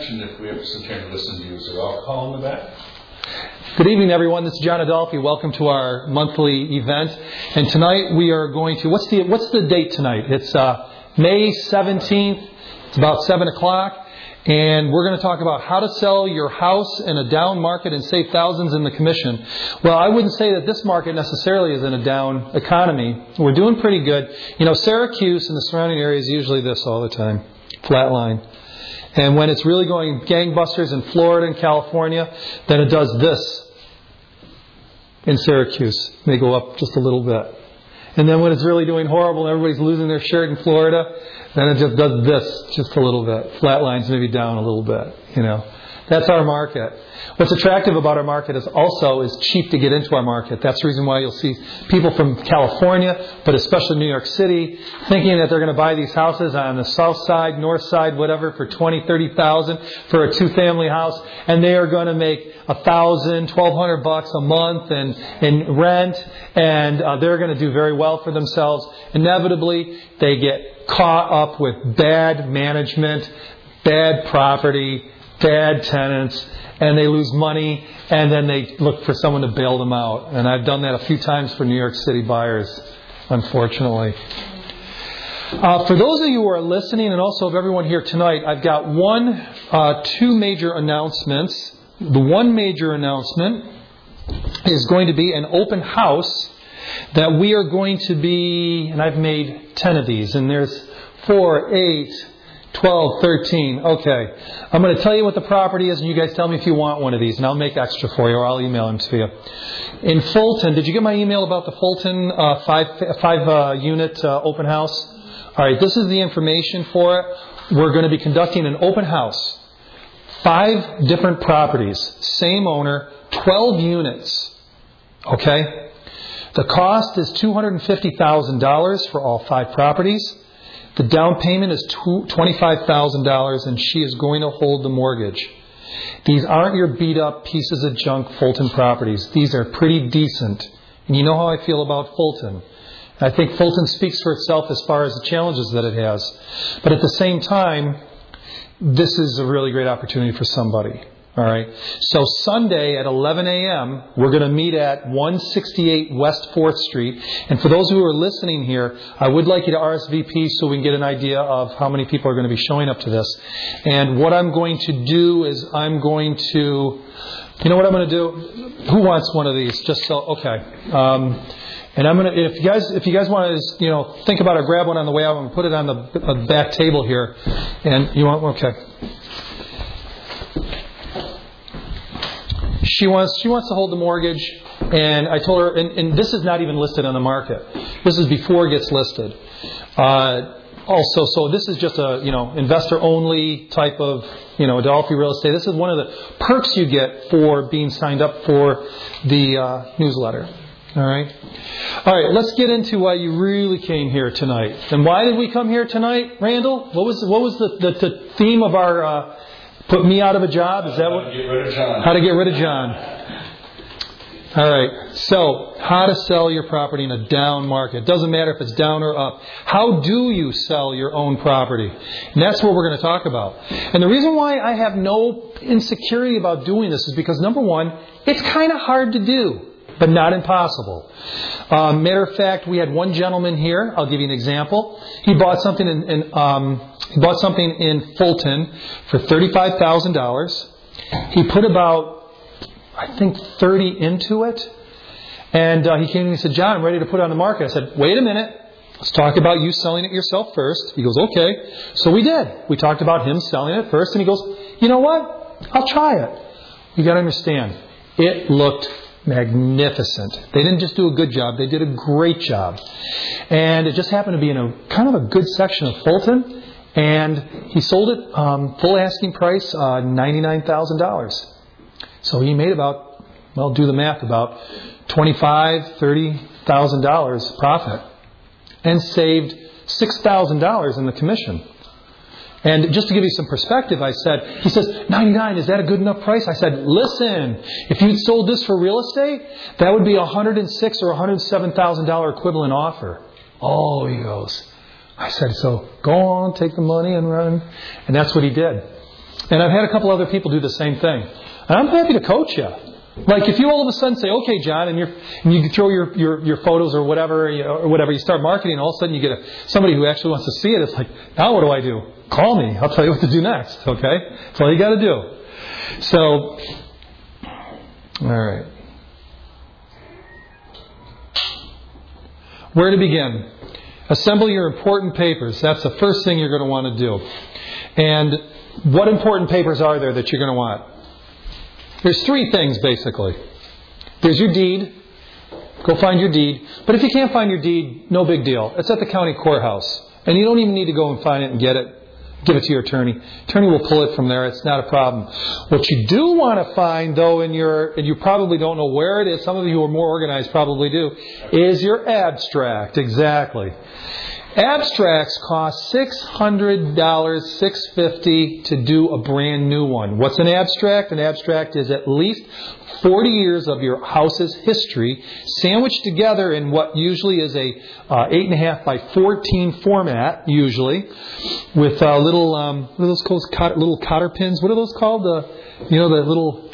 attention if we have some kind of listen to you. So I'll call in the back. Good evening, everyone. This is John Adolfi. Welcome to our monthly event. And tonight we are going to... What's the date tonight? It's May 17th. It's about 7 o'clock. And we're going to talk about how to sell your house in a down market and save thousands in the commission. Well, I wouldn't say that this market necessarily is in a down economy. We're doing pretty good. You know, Syracuse and the surrounding area is usually this all the time. Flat line. And when it's really going gangbusters in Florida and California, then it does this in Syracuse. It may go up just a little bit. And then when it's really doing horrible and everybody's losing their shirt in Florida, then it just does this just a little bit. Flat lines maybe down a little bit, you know. That's our market. What's attractive about our market is cheap to get into our market. That's the reason why you'll see people from California, but especially New York City, thinking that they're going to buy these houses on the south side, north side, whatever, for $20,000, $30,000 for a two-family house, and they are going to make $1,000, $1,200 a month in rent, and they're going to do very well for themselves. Inevitably, they get caught up with bad management, bad property, bad tenants, and they lose money, and then they look for someone to bail them out. And I've done that a few times for New York City buyers, unfortunately. For those of you who are listening, and also of everyone here tonight, I've got two major announcements. The one major announcement is going to be an open house that we are going to be, and I've made 10 of these, and there's 4, 8, 12, 13. Okay. I'm going to tell you what the property is, and you guys tell me if you want one of these, and I'll make extra for you, or I'll email them to you. In Fulton, did you get my email about the Fulton 5-unit open house? All right, this is the information for it. We're going to be conducting an open house. 5 different properties, same owner, 12 units. Okay? The cost is $250,000 for all 5 properties. The down payment is $25,000, and she is going to hold the mortgage. These aren't your beat-up pieces of junk Fulton properties. These are pretty decent. And you know how I feel about Fulton. I think Fulton speaks for itself as far as the challenges that it has. But at the same time, this is a really great opportunity for somebody. All right. So Sunday at 11 a.m., we're going to meet at 168 West 4th Street. And for those who are listening here, I would like you to RSVP so we can get an idea of how many people are going to be showing up to this. And what I'm going to do is you know what I'm going to do? Who wants one of these? Just so, okay. And I'm going to, if you guys want to, think about it, grab one on the way out. I'm going to put it on the back table here. And you want, okay. She wants to hold the mortgage, and I told her, and this is not even listed on the market. This is before it gets listed. Also, so this is just a, investor only type of, Adolfi Real Estate. This is one of the perks you get for being signed up for the newsletter. All right. Let's get into why you really came here tonight. And why did we come here tonight, Randall? What was the theme of our put me out of a job? Is that what? How to get rid of John. All right. So, how to sell your property in a down market. Doesn't matter if it's down or up. How do you sell your own property? And that's what we're going to talk about. And the reason why I have no insecurity about doing this is because, number one, it's kind of hard to do, but not impossible. Matter of fact, we had one gentleman here. I'll give you an example. He bought something in Fulton for $35,000. He put about, I think, 30 into it. And he came to me and said, John, I'm ready to put it on the market. I said, wait a minute. Let's talk about you selling it yourself first. He goes, okay. So we did. We talked about him selling it first. And he goes, you know what? I'll try it. You got to understand. It looked magnificent. They didn't just do a good job. They did a great job. And it just happened to be in a kind of a good section of Fulton. And he sold it full asking price, $99,000. So he made about, do the math, about $25,000, $30,000 profit, and saved $6,000 in the commission. And just to give you some perspective, he says, 99, is that a good enough price? I said, listen, if you'd sold this for real estate, that would be $106,000 or $107,000 equivalent offer. Oh, he goes. I said, so go on, take the money and run. And that's what he did. And I've had a couple other people do the same thing. And I'm happy to coach you. Like if you all of a sudden say, okay, John, and you throw your photos or whatever, you start marketing, and all of a sudden you get somebody who actually wants to see it. It's like, now what do I do? Call me. I'll tell you what to do next. Okay? That's all you got to do. So, all right. Where to begin? Assemble your important papers. That's the first thing you're going to want to do. And what important papers are there that you're going to want? There's 3 things, basically. There's your deed. Go find your deed. But if you can't find your deed, no big deal. It's at the county courthouse. And you don't even need to go and find it and get it. Give it to your attorney. Attorney will pull it from there. It's not a problem. What you do want to find, though, and you probably don't know where it is, some of you who are more organized probably do, is your abstract. Exactly. Abstracts cost $600, $650 to do a brand new one. What's an abstract? An abstract is at least 40 years of your house's history sandwiched together in what usually is a 8.5 by 14 format, usually, with little, what are those called? Little cotter pins. What are those called? The little...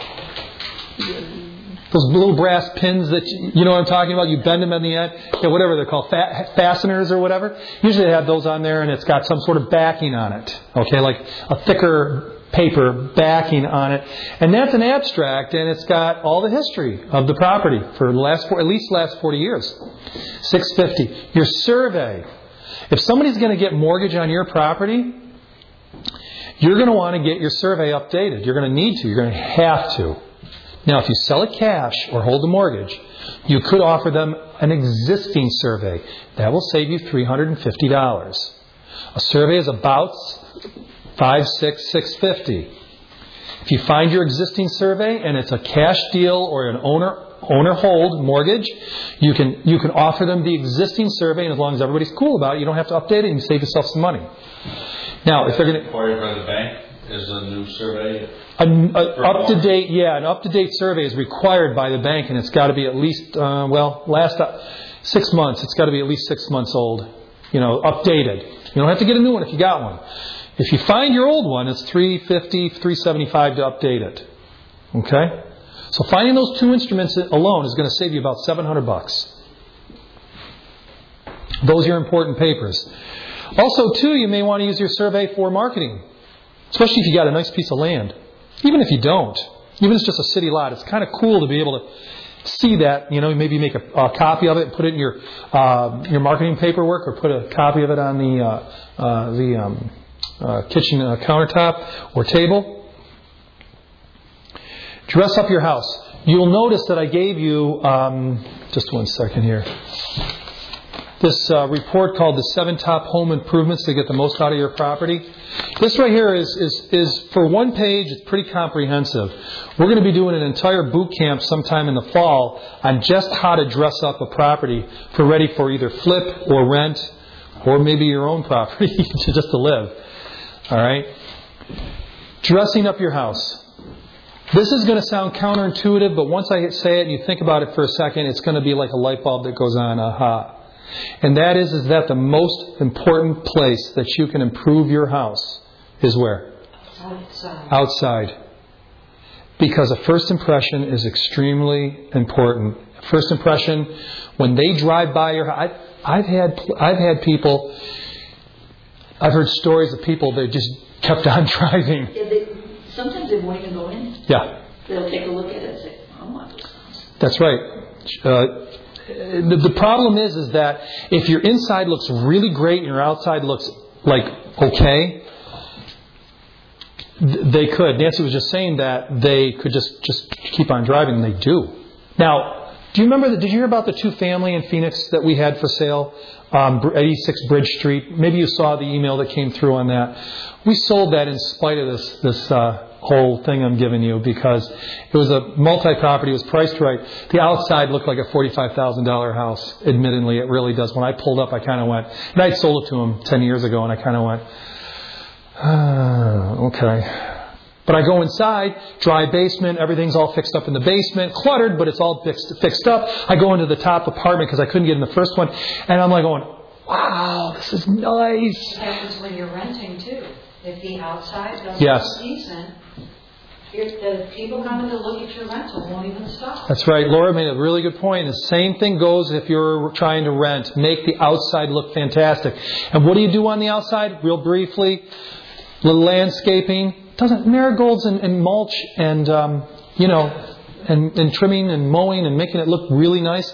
Those little brass pins that, you know what I'm talking about? You bend them in the end. Yeah, whatever they're called. Fasteners or whatever. Usually they have those on there and it's got some sort of backing on it. Okay, like a thicker paper backing on it. And that's an abstract and it's got all the history of the property for the last 40 years. $650. Your survey. If somebody's going to get mortgage on your property, you're going to want to get your survey updated. You're going to need to. You're going to have to. Now, if you sell it cash or hold the mortgage, you could offer them an existing survey. That will save you $350. A survey is about $650. If you find your existing survey and it's a cash deal or an owner hold mortgage, you can offer them the existing survey, and as long as everybody's cool about it, you don't have to update it and you save yourself some money. Now, if they're going to required by the bank is a new survey. An up-to-date survey is required by the bank, and it's got to be at least, last 6 months. It's got to be at least 6 months old, updated. You don't have to get a new one if you got one. If you find your old one, it's $350, $375 to update it. Okay? So finding those 2 instruments alone is going to save you about $700. Those are your important papers. Also, too, you may want to use your survey for marketing, especially if you got a nice piece of land. Even if you don't, even if it's just a city lot, it's kind of cool to be able to see that. Maybe make a copy of it and put it in your marketing paperwork, or put a copy of it on the kitchen countertop or table. Dress up your house. You'll notice that I gave you just 1 second here. This report called the 7 Top Home Improvements to get the most out of your property. This right here is for 1 page. It's pretty comprehensive. We're going to be doing an entire boot camp sometime in the fall on just how to dress up a property ready for either flip or rent, or maybe your own property just to live. All right? Dressing up your house. This is going to sound counterintuitive, but once I say it and you think about it for a second, it's going to be like a light bulb that goes on. Aha. And that is that the most important place that you can improve your house is where? Outside. Because a first impression is extremely important. First impression, when they drive by your house, I've had people, I've heard stories of people that just kept on driving. Yeah, sometimes they won't even go in. Yeah. They'll take a look at it and say, I want this house. That's right. The problem is that if your inside looks really great and your outside looks like okay, they could. Nancy was just saying that they could just keep on driving, and they do. Now, do you remember? Did you hear about the 2-family in Phoenix that we had for sale, 86 Bridge Street? Maybe you saw the email that came through on that. We sold that in spite of this whole thing I'm giving you, because it was a multi-property. It was priced right. The outside looked like a $45,000 house. Admittedly, it really does. When I pulled up, I kind of went, and I sold it to him 10 years ago, and I kind of went, okay. But I go inside, dry basement, everything's all fixed up in the basement, cluttered, but it's all fixed up. I go into the top apartment because I couldn't get in the first one, and I'm like going, wow, this is nice. It happens when you're renting too. if the outside doesn't Yes. look decent, if the people coming to look at your rental won't even stop. That's right. Laura made a really good point. The same thing goes if you're trying to rent. Make the outside look fantastic. And what do you do on the outside? Real briefly, little landscaping. Marigolds and mulch and, and trimming and mowing and making it look really nice.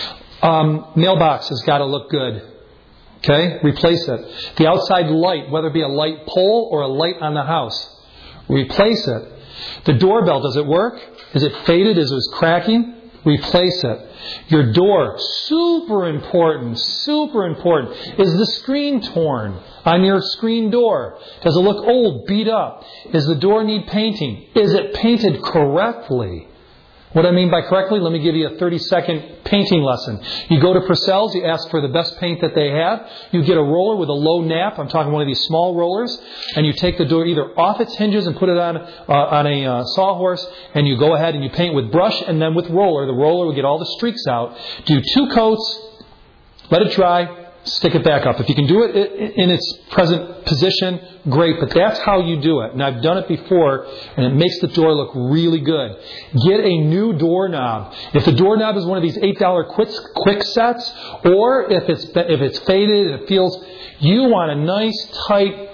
Mailbox has got to look good. Okay? Replace it. The outside light, whether it be a light pole or a light on the house, replace it. The doorbell, does it work? Is it faded? Is it cracking? Replace it. Your door, super important, super important. Is the screen torn on your screen door? Does it look old, beat up? Does the door need painting? Is it painted correctly? What I mean by correctly, let me give you a 30-second painting lesson. You go to Purcell's, you ask for the best paint that they have. You get a roller with a low nap. I'm talking one of these small rollers. And you take the door either off its hinges and put it on a sawhorse. And you go ahead and you paint with brush and then with roller. The roller will get all the streaks out. Do 2 coats. Let it dry. Stick it back up. If you can do it in its present position, great. But that's how you do it. And I've done it before, and it makes the door look really good. Get a new doorknob. If the doorknob is one of these $8 quick sets, or if it's faded and it feels, you want a nice, tight,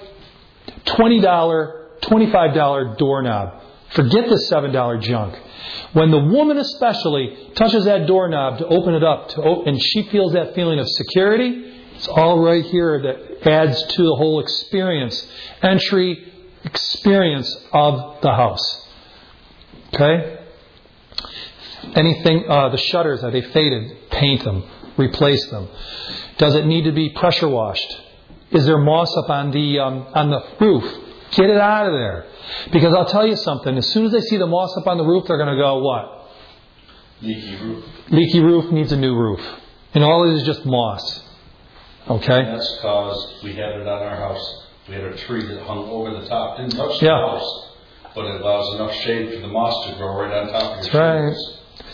$20, $25 doorknob. Forget the $7 junk. When the woman especially touches that doorknob to open it up, and she feels that feeling of security, it's all right here that adds to the whole entry experience of the house. Okay? Anything, the shutters, are they faded? Paint them. Replace them. Does it need to be pressure washed? Is there moss up on the roof? Get it out of there. Because I'll tell you something, as soon as they see the moss up on the roof, they're going to go, what? Leaky roof. Leaky roof needs a new roof. And all it is just moss. Okay? And that's because we had it on our house. We had a tree that hung over the top. Didn't touch the house. But it allows enough shade for the moss to grow right on top of your shingles.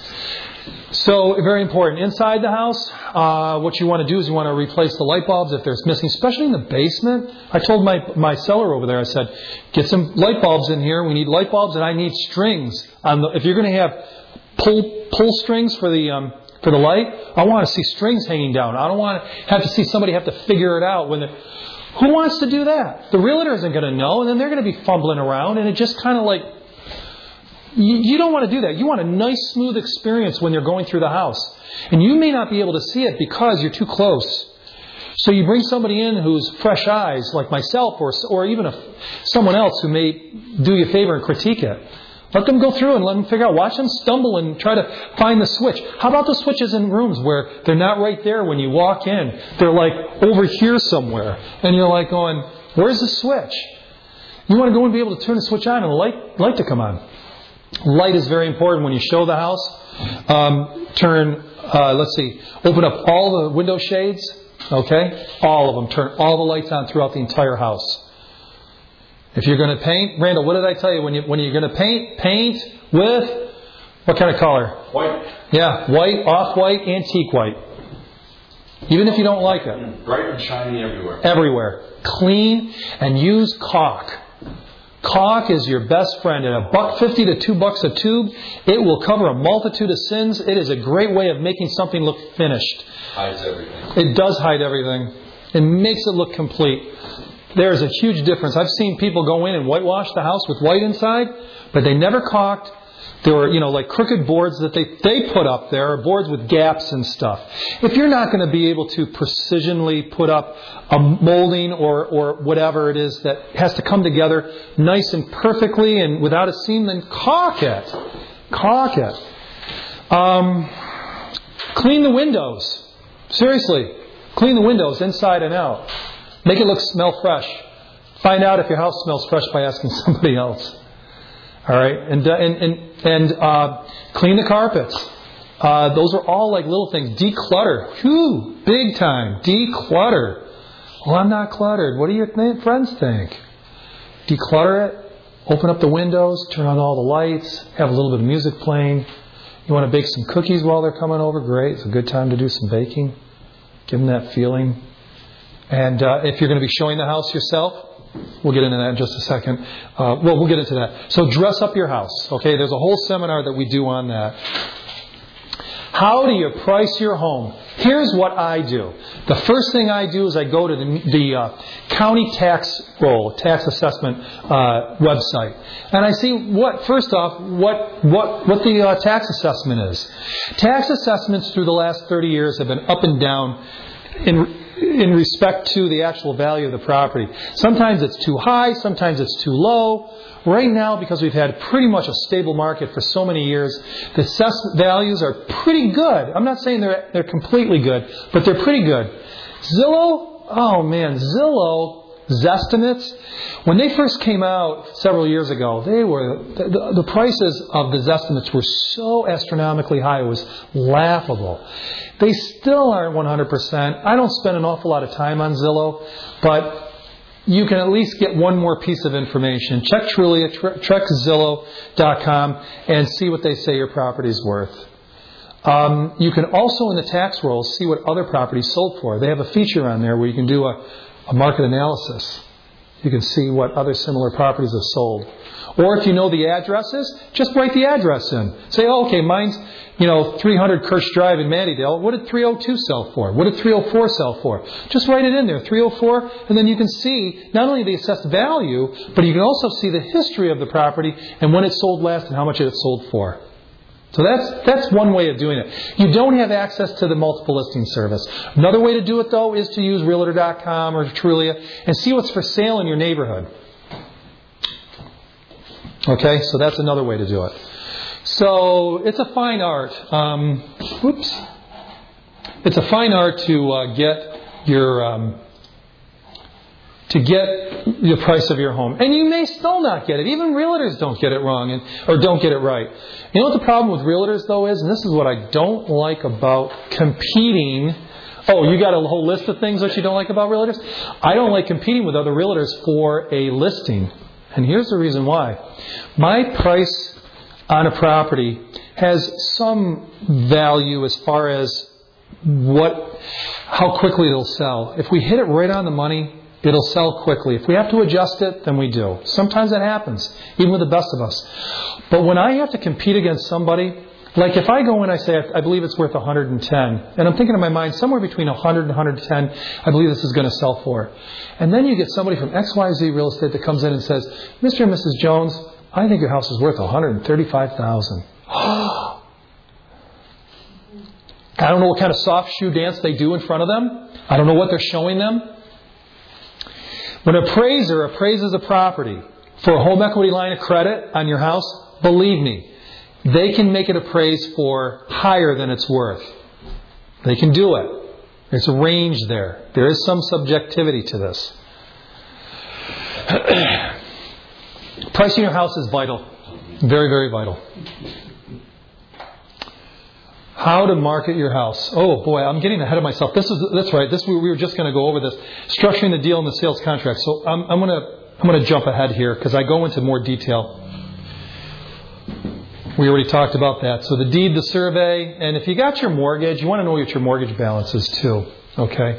So, very important. Inside the house, what you want to do is you want to replace the light bulbs if there's missing, especially in the basement. I told my seller over there, I said, get some light bulbs in here. We need light bulbs and I need strings. If you're going to have pull strings for the light, I want to see strings hanging down. I don't want to have to see somebody have to figure it out. Who wants to do that? The realtor isn't going to know, and then they're going to be fumbling around, and it just kind of like, you don't want to do that. You want a nice, smooth experience when you're going through the house. And you may not be able to see it because you're too close. So you bring somebody in who's fresh eyes, like myself, or even someone else who may do you a favor and critique it. Let them go through and let them figure out. Watch them stumble and try to find the switch. How about the switches in rooms where they're not right there when you walk in? They're like over here somewhere. And you're like going, where's the switch? You want to go and be able to turn the switch on and the light to come on. Light is very important when you show the house. Open up all the window shades. Okay? All of them. Turn all the lights on throughout the entire house. If you're going to paint, Randall, what did I tell you? When you're going to paint with what kind of color? White. Yeah, white, off-white, antique white. Even if you don't like it. Bright and shiny everywhere. Everywhere. Clean and use caulk. Caulk is your best friend. At $1.50 to $2 a tube, it will cover a multitude of sins. It is a great way of making something look finished. Hides everything. It does hide everything. It makes it look complete. There's a huge difference. I've seen people go in and whitewash the house with white inside, but they never caulked. There were, like crooked boards that they put up there, or boards with gaps and stuff. If you're not going to be able to precisionally put up a molding or whatever it is that has to come together nice and perfectly and without a seam, then caulk it. Caulk it. Clean the windows. Seriously. Clean the windows inside and out. Make it smell fresh. Find out if your house smells fresh by asking somebody else. All right, and clean the carpets. Those are all like little things. Declutter. Whew, big time. Declutter. Well, I'm not cluttered. What do your friends think? Declutter it. Open up the windows. Turn on all the lights. Have a little bit of music playing. You want to bake some cookies while they're coming over? Great. It's a good time to do some baking. Give them that feeling. And if you're going to be showing the house yourself, we'll get into that in just a second. We'll get into that. So dress up your house. Okay, there's a whole seminar that we do on that. How do you price your home? Here's what I do. The first thing I do is I go to the county tax roll, tax assessment website, and I see what the tax assessment is. Tax assessments through the last 30 years have been up and down in respect to the actual value of the property. Sometimes it's too high, sometimes it's too low. Right now, because we've had pretty much a stable market for so many years, the assessment values are pretty good. I'm not saying they're completely good, but they're pretty good. Zillow Zestimates, when they first came out several years ago, they were the prices of the Zestimates were so astronomically high, it was laughable. They still aren't 100%. I don't spend an awful lot of time on Zillow, but you can at least get one more piece of information. Check Trulia, check Zillow.com, and see what they say your property's worth. You can also, in the tax rolls, see what other properties sold for. They have a feature on there where you can do a market analysis. You can see what other similar properties have sold. Or if you know the addresses, just write the address in. Say, mine's 300 Kirsch Drive in Mattydale. What did 302 sell for? What did 304 sell for? Just write it in there, 304, and then you can see not only the assessed value, but you can also see the history of the property and when it sold last and how much it sold for. So that's one way of doing it. You don't have access to the multiple listing service. Another way to do it, though, is to use Realtor.com or Trulia and see what's for sale in your neighborhood. Okay, so that's another way to do it. So it's a fine art. It's a fine art to get the price of your home, and you may still not get it. Even realtors don't get it wrong or don't get it right. You know what the problem with realtors though is, and this is what I don't like about competing. Oh, you got a whole list of things that you don't like about realtors? I don't like competing with other realtors for a listing, and here's the reason why. My price on a property has some value as far as how quickly it'll sell. If we hit it right on the money, it'll sell quickly. If we have to adjust it, then we do. Sometimes that happens, even with the best of us. But when I have to compete against somebody, like if I go in and I say, I believe it's worth 110, and I'm thinking in my mind, somewhere between 100 and 110, I believe this is going to sell for. And then you get somebody from XYZ Real Estate that comes in and says, Mr. and Mrs. Jones, I think your house is worth $135,000. I don't know what kind of soft shoe dance they do in front of them. I don't know what they're showing them. When an appraiser appraises a property for a home equity line of credit on your house, believe me, they can make it appraised for higher than it's worth. They can do it. There's a range there. There is some subjectivity to this. Pricing your house is vital. Very, very vital. How to market your house. Oh boy, I'm getting ahead of myself. That's right. We were just going to go over this. Structuring the deal in the sales contract. So I'm going to jump ahead here because I go into more detail. We already talked about that. So the deed, the survey, and if you got your mortgage, you want to know what your mortgage balance is too. Okay.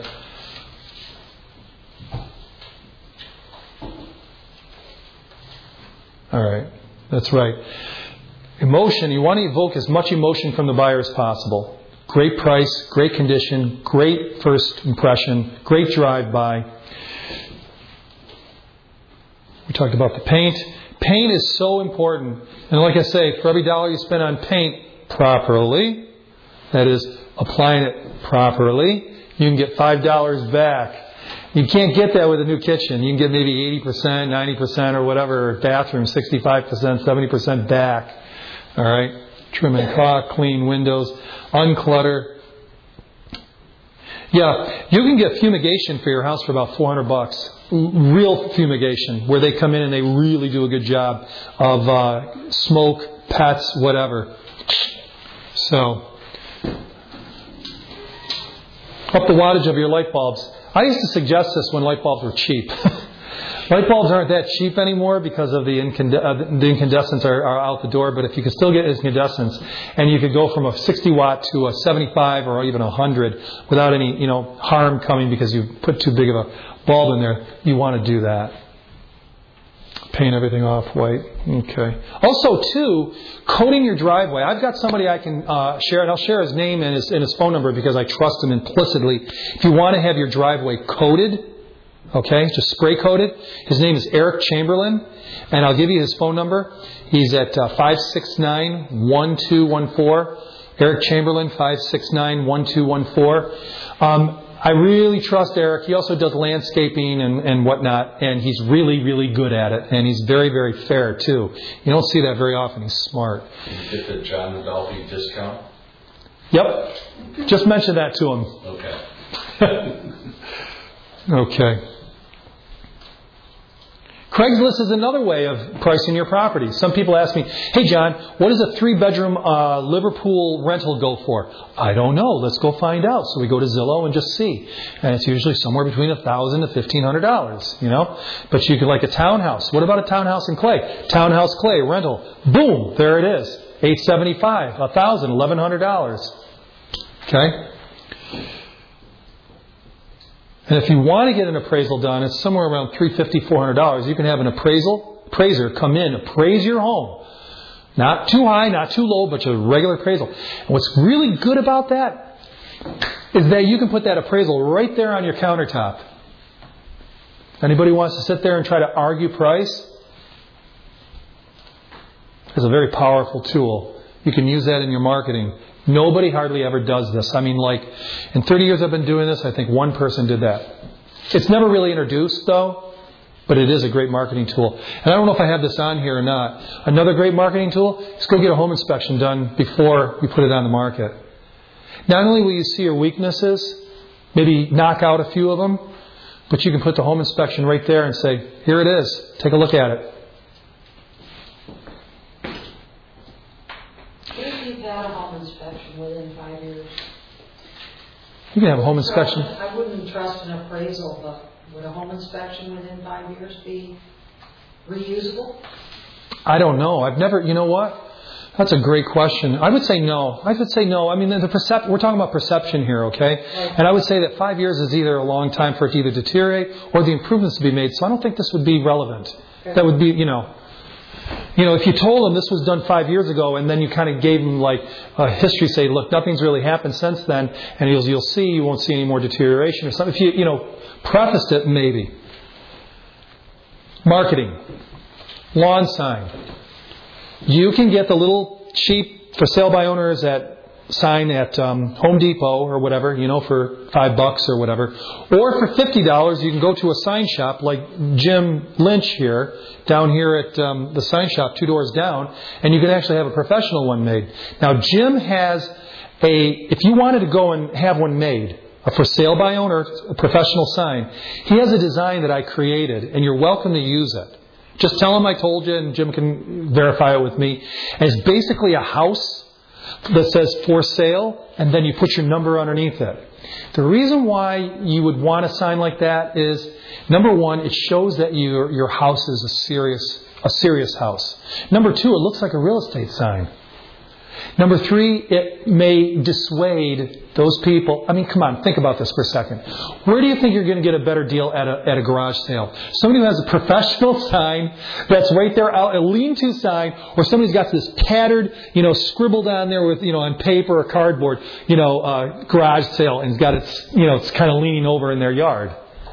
All right. That's right. Emotion, you want to evoke as much emotion from the buyer as possible. Great price, great condition, great first impression, great drive-by. We talked about the paint. Paint is so important. And like I say, for every dollar you spend on paint properly, that is, applying it properly, you can get $5 back. You can't get that with a new kitchen. You can get maybe 80%, 90% or whatever, bathroom, 65%, 70% back. All right? Trim and caulk, clean windows, unclutter. Yeah, you can get fumigation for your house for about $400. Real fumigation, where they come in and they really do a good job of smoke, pets, whatever. So, up the wattage of your light bulbs. I used to suggest this when light bulbs were cheap. Light bulbs aren't that cheap anymore because of the incandescents are out the door. But if you can still get incandescents, and you could go from a 60 watt to a 75 or even 100 without any harm coming because you put too big of a bulb in there, you want to do that. Paint everything off white. Okay. Also, too, coating your driveway. I've got somebody I can share, and I'll share his name and his phone number because I trust him implicitly. If you want to have your driveway coated, okay, just spray coated, his name is Eric Chamberlain, and I'll give you his phone number. He's at 569-1214. Eric Chamberlain, 569-1214. I really trust Eric. He also does landscaping and whatnot, and he's really, really good at it. And he's very, very fair, too. You don't see that very often. He's smart. Did you get the John Adolphi discount? Yep. Just mention that to him. Okay. Okay. Craigslist is another way of pricing your property. Some people ask me, hey, John, what does a 3-bedroom Liverpool rental go for? I don't know. Let's go find out. So we go to Zillow and just see. And it's usually somewhere between $1,000 to $1,500, But you could like a townhouse. What about a townhouse in Clay? Townhouse Clay rental. Boom. There it is. $875, $1,000, $1,100. Okay? And if you want to get an appraisal done, it's somewhere around $350, $400. You can have an appraiser come in, appraise your home. Not too high, not too low, but a regular appraisal. And what's really good about that is that you can put that appraisal right there on your countertop. Anybody wants to sit there and try to argue price? It's a very powerful tool. You can use that in your marketing. Nobody hardly ever does this. I mean, in 30 years I've been doing this, I think one person did that. It's never really introduced, though, but it is a great marketing tool. And I don't know if I have this on here or not. Another great marketing tool is go get a home inspection done before you put it on the market. Not only will you see your weaknesses, maybe knock out a few of them, but you can put the home inspection right there and say, here it is. Take a look at it. Had a home inspection within 5 years. You can have a home inspection. I wouldn't trust an appraisal, but would a home inspection within 5 years be reusable? I don't know. I've never, you know what? That's a great question. I would say no. I mean, we're talking about perception here, okay? Right. And I would say that 5 years is either a long time for it to either deteriorate or the improvements to be made. So I don't think this would be relevant. Okay. That would be, if you told them this was done 5 years ago and then you kind of gave them like a history, say, look, nothing's really happened since then, and you'll see, you won't see any more deterioration or something. If you prefaced it, maybe. Marketing. Lawn sign. You can get the little cheap for sale by owners sign at Home Depot or whatever, for $5 or whatever. Or for $50, you can go to a sign shop like Jim Lynch here, down here at the sign shop 2 doors down, and you can actually have a professional one made. Now, Jim has if you wanted to go and have one made, a for sale by owner, a professional sign, he has a design that I created, and you're welcome to use it. Just tell him I told you, and Jim can verify it with me. And it's basically a house that says for sale, and then you put your number underneath it. The reason why you would want a sign like that is, number one, it shows that your house is a serious house. Number two, it looks like a real estate sign. Number three, it may dissuade those people. I mean, come on, think about this for a second. Where do you think you're going to get a better deal at a garage sale? Somebody who has a professional sign that's right there, a lean-to sign, or somebody's got this tattered, scribbled on there with, on paper or cardboard, garage sale, and it's got it's kind of leaning over in their yard.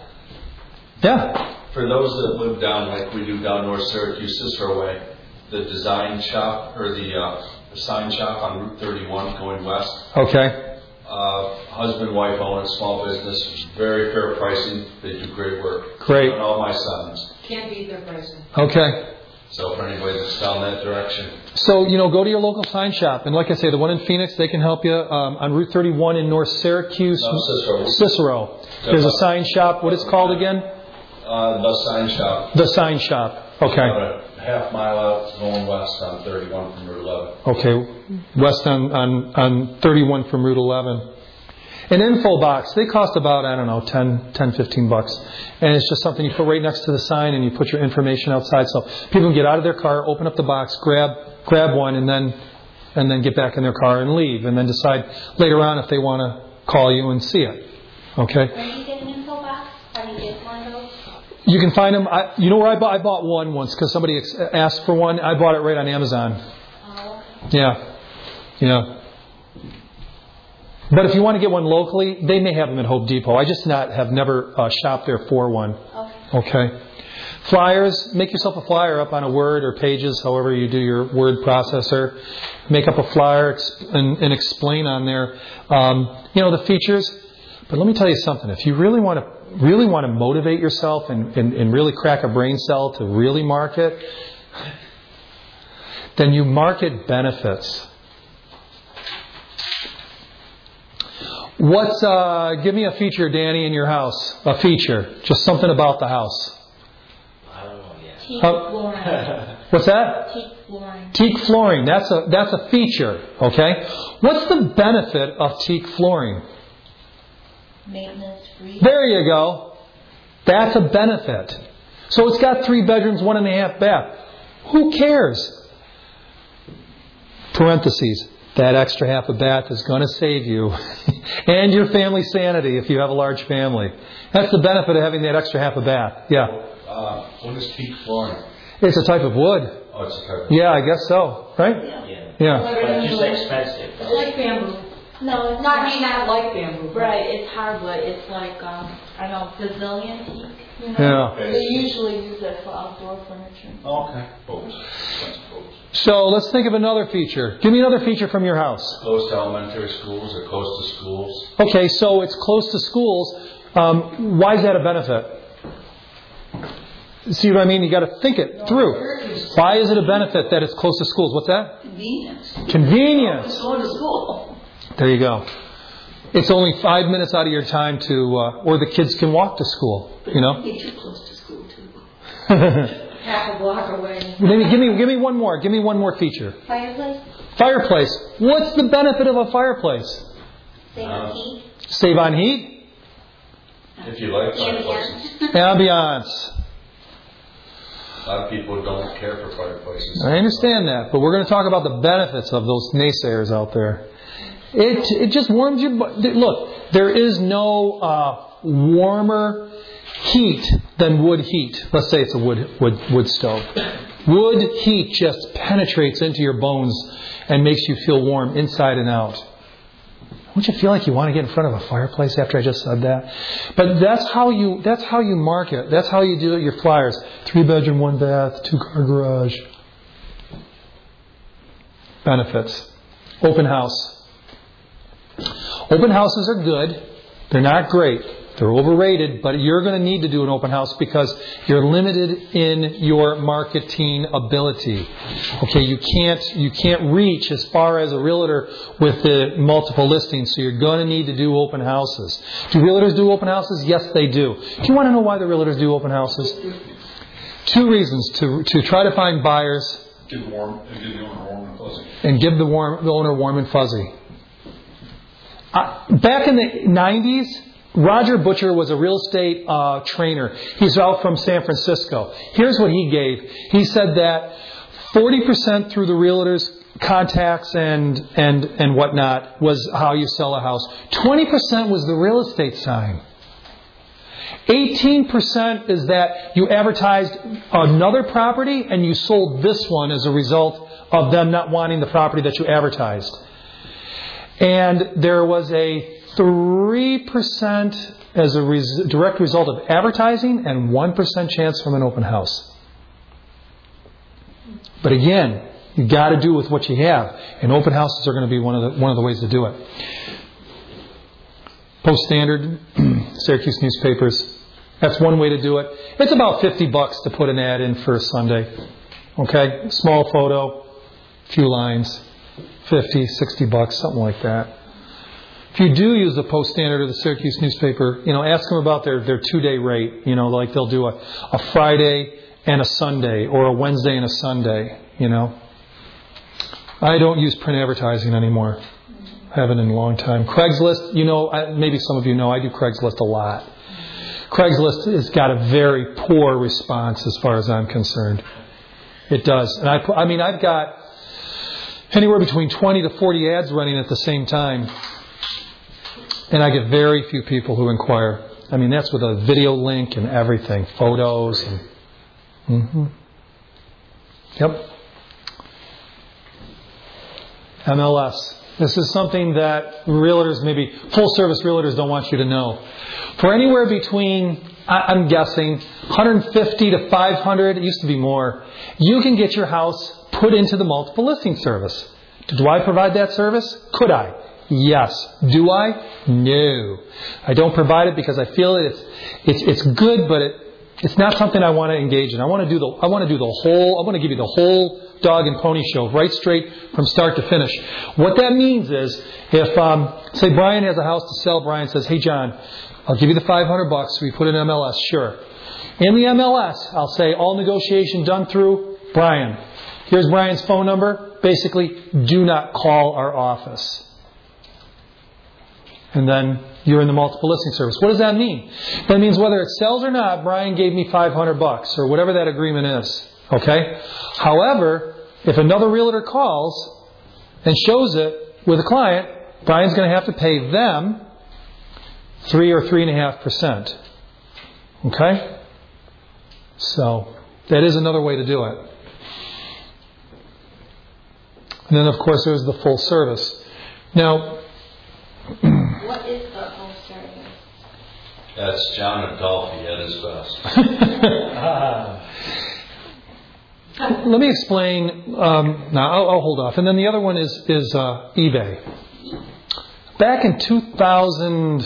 Yeah. For those that live down like we do down North Syracuse, Cicero way, the design shop or the sign shop on Route 31 going west. Okay. Husband and wife own a small business. Very fair pricing. They do great work. Great. On all my signs. Can't beat their pricing. Okay. So for anybody that's down that direction. So, go to your local sign shop. And like I say, the one in Phoenix, they can help you. On Route 31 in North Syracuse. No, Cicero. There's a sign shop. What is it called again? The sign shop. The sign shop. Okay. About a half mile out going west on 31 from Route 11. Okay. West on 31 from Route 11. An info box, they cost about, I don't know, $10, $15. And it's just something you put right next to the sign and you put your information outside. So people can get out of their car, open up the box, grab one, and then get back in their car and leave. And then decide later on if they want to call you and see it. Okay? Where do you get an info box? How do you get one of those? You can find them. You know where I bought one once because somebody asked for one. I bought it right on Amazon. Oh, okay. Yeah. But if you want to get one locally, they may have them at Hope Depot. I just have never shopped there for one. Okay. Flyers. Make yourself a flyer up on a Word or Pages, however you do your word processor. Make up a flyer and explain on there, the features. But let me tell you something. If you really want to motivate yourself and really crack a brain cell to really market, then you market benefits. Give me a feature, Danny, in your house. A feature. Just something about the house. I don't know yet. Teak flooring. What's that? Teak flooring. Teak flooring. That's a feature. Okay. What's the benefit of teak flooring? Maintenance free. There you go. That's a benefit. So it's got 3 bedrooms, 1.5 bath. Who cares? Parentheses. That extra half a bath is going to save you and your family's sanity if you have a large family. That's the benefit of having that extra half a bath. Yeah. What is teak flooring? It's a type of wood. Oh, it's a type of Yeah, I guess so. Right? Yeah. But it's just expensive. It's like bamboo. No, it's Not like bamboo. Right, it's hardwood. It's like, I don't know, Brazilian teak. You know? Yeah. Okay. They usually use it for outdoor furniture. Oh, okay. Boats. That's boats. So let's think of another feature. Give me another feature from your house. Close to elementary schools or close to schools. Okay, so it's close to schools. Why is that a benefit? See what I mean? You got to think it through. Why is it a benefit that it's close to schools? What's that? Convenience. Convenience. Going to school. There you go. It's only 5 minutes out of your time or the kids can walk to school. You know. Get you close to school too. Half a block away. Give me one more. Give me one more feature. Fireplace? Fireplace. What's the benefit of a fireplace? Save on heat? Save on heat. If you like fireplaces. Ambiance. A lot of people don't care for fireplaces. I understand that, but we're going to talk about the benefits of those naysayers out there. It just warms your butt. Look, there is no warmer heat than wood heat. Let's say it's a wood stove. Wood heat just penetrates into your bones and makes you feel warm inside and out. Don't you feel like you want to get in front of a fireplace after I just said that? But that's how you market. That's how you do it, your flyers. 3 bedroom, 1 bath, 2-car garage. Benefits. Open house. Open houses are good. They're not great. They're overrated, but you're going to need to do an open house because you're limited in your marketing ability. Okay, you can't reach as far as a realtor with the multiple listings, so you're going to need to do open houses. Do realtors do open houses? Yes, they do. Do you want to know why the realtors do open houses? 2 reasons: to try to find buyers, Give the owner warm and fuzzy. and give the owner warm and fuzzy. Back in the 90s, Roger Butcher was a real estate trainer. He's out from San Francisco. Here's what he gave. He said that 40% through the realtors' contacts and whatnot was how you sell a house. 20% was the real estate sign. 18% is that you advertised another property and you sold this one as a result of them not wanting the property that you advertised. And there was a 3% as a direct result of advertising and 1% chance from an open house. But again, you got to do with what you have, and open houses are going to be one of the ways to do it. Post Standard, Syracuse newspapers. That's one way to do it. It's about $50 to put an ad in for a Sunday. Okay, small photo, few lines. $50, $60, something like that. If you do use the Post Standard or the Syracuse newspaper, ask them about their 2-day rate. Like they'll do a Friday and a Sunday or a Wednesday and a Sunday. I don't use print advertising anymore. I haven't in a long time. Craigslist, maybe some of you know, I do Craigslist a lot. Craigslist has got a very poor response as far as I'm concerned. It does. And I've got anywhere between 20 to 40 ads running at the same time. And I get very few people who inquire. That's with a video link and everything, photos. Yep. MLS. This is something that realtors, maybe full-service realtors, don't want you to know. For anywhere between, I'm guessing, 150 to 500, it used to be more, you can get your house put into the multiple listing service. Do I provide that service? Could I? Yes. Do I? No. I don't provide it because I feel it's good, but it's not something I want to engage in. I want to give you the whole dog and pony show, right straight from start to finish. What that means is, if say Brian has a house to sell, Brian says, "Hey John, I'll give you the $500. We put in MLS." Sure. In the MLS, I'll say, all negotiation done through Brian. Here's Brian's phone number. Basically, do not call our office. And then you're in the multiple listing service. What does that mean? That means whether it sells or not, Brian gave me $500 or whatever that agreement is. Okay? However, if another realtor calls and shows it with a client, Brian's going to have to pay them 3 or 3.5%. Okay? So, that is another way to do it. And then, of course, there's the full service. Now, what is the full service? That's John Adolphi at his best. Let me explain. Now, I'll hold off. And then the other one is eBay. Back in 2000,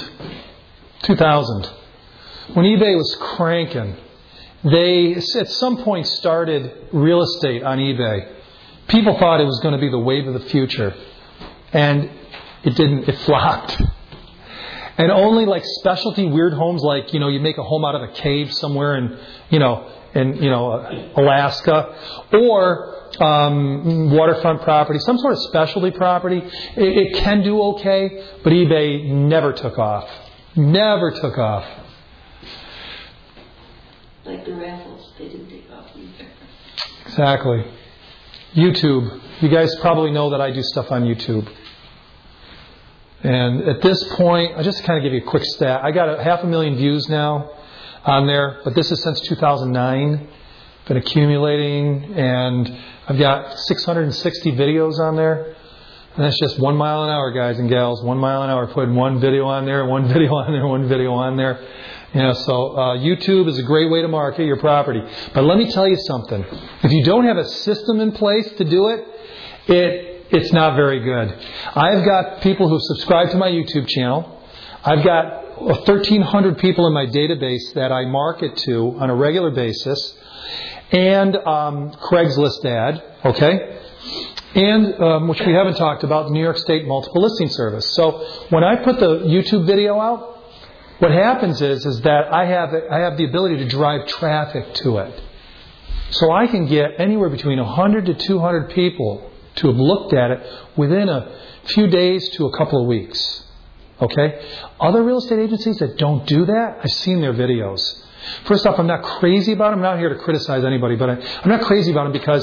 when eBay was cranking, they at some point started real estate on eBay. People thought it was going to be the wave of the future. And it didn't. It flopped. And only like specialty weird homes, like, you make a home out of a cave somewhere in Alaska, or waterfront property, some sort of specialty property. It can do okay, but eBay never took off. Never took off. Like the raffles, they didn't take off either. Exactly. YouTube. You guys probably know that I do stuff on YouTube. And at this point, I'll just kind of give you a quick stat. I got 500,000 views now on there, but this is since 2009. Been accumulating, and I've got 660 videos on there. And that's just 1 mile an hour, guys and gals. 1 mile an hour, putting one video on there, one video on there, one video on there. So YouTube is a great way to market your property. But let me tell you something. If you don't have a system in place to do it, it's not very good. I've got people who subscribe to my YouTube channel. I've got 1,300 people in my database that I market to on a regular basis. And Craigslist ad, okay? And, which we haven't talked about, the New York State Multiple Listing Service. So when I put the YouTube video out, what happens is that I have the ability to drive traffic to it. So I can get anywhere between 100 to 200 people to have looked at it within a few days to a couple of weeks. Okay? Other real estate agencies that don't do that, I've seen their videos. First off, I'm not crazy about them. I'm not here to criticize anybody, but I'm not crazy about them because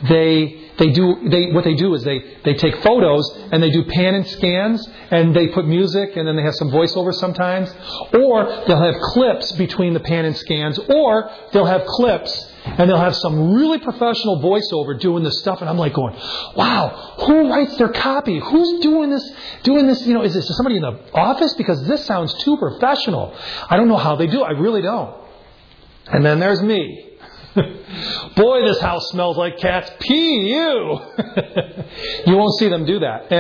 what they do is they take photos and they do pan and scans and they put music and then they have some voiceover sometimes, or they'll have clips between the pan and scans, or they'll have clips and they'll have some really professional voiceover doing this stuff, and I'm like going, wow, who writes their copy? Who's doing this? Is this somebody in the office? Because this sounds too professional. I don't know how they do it. I really don't. And then there's me. Boy, this house smells like cat's pee. You won't see them do that.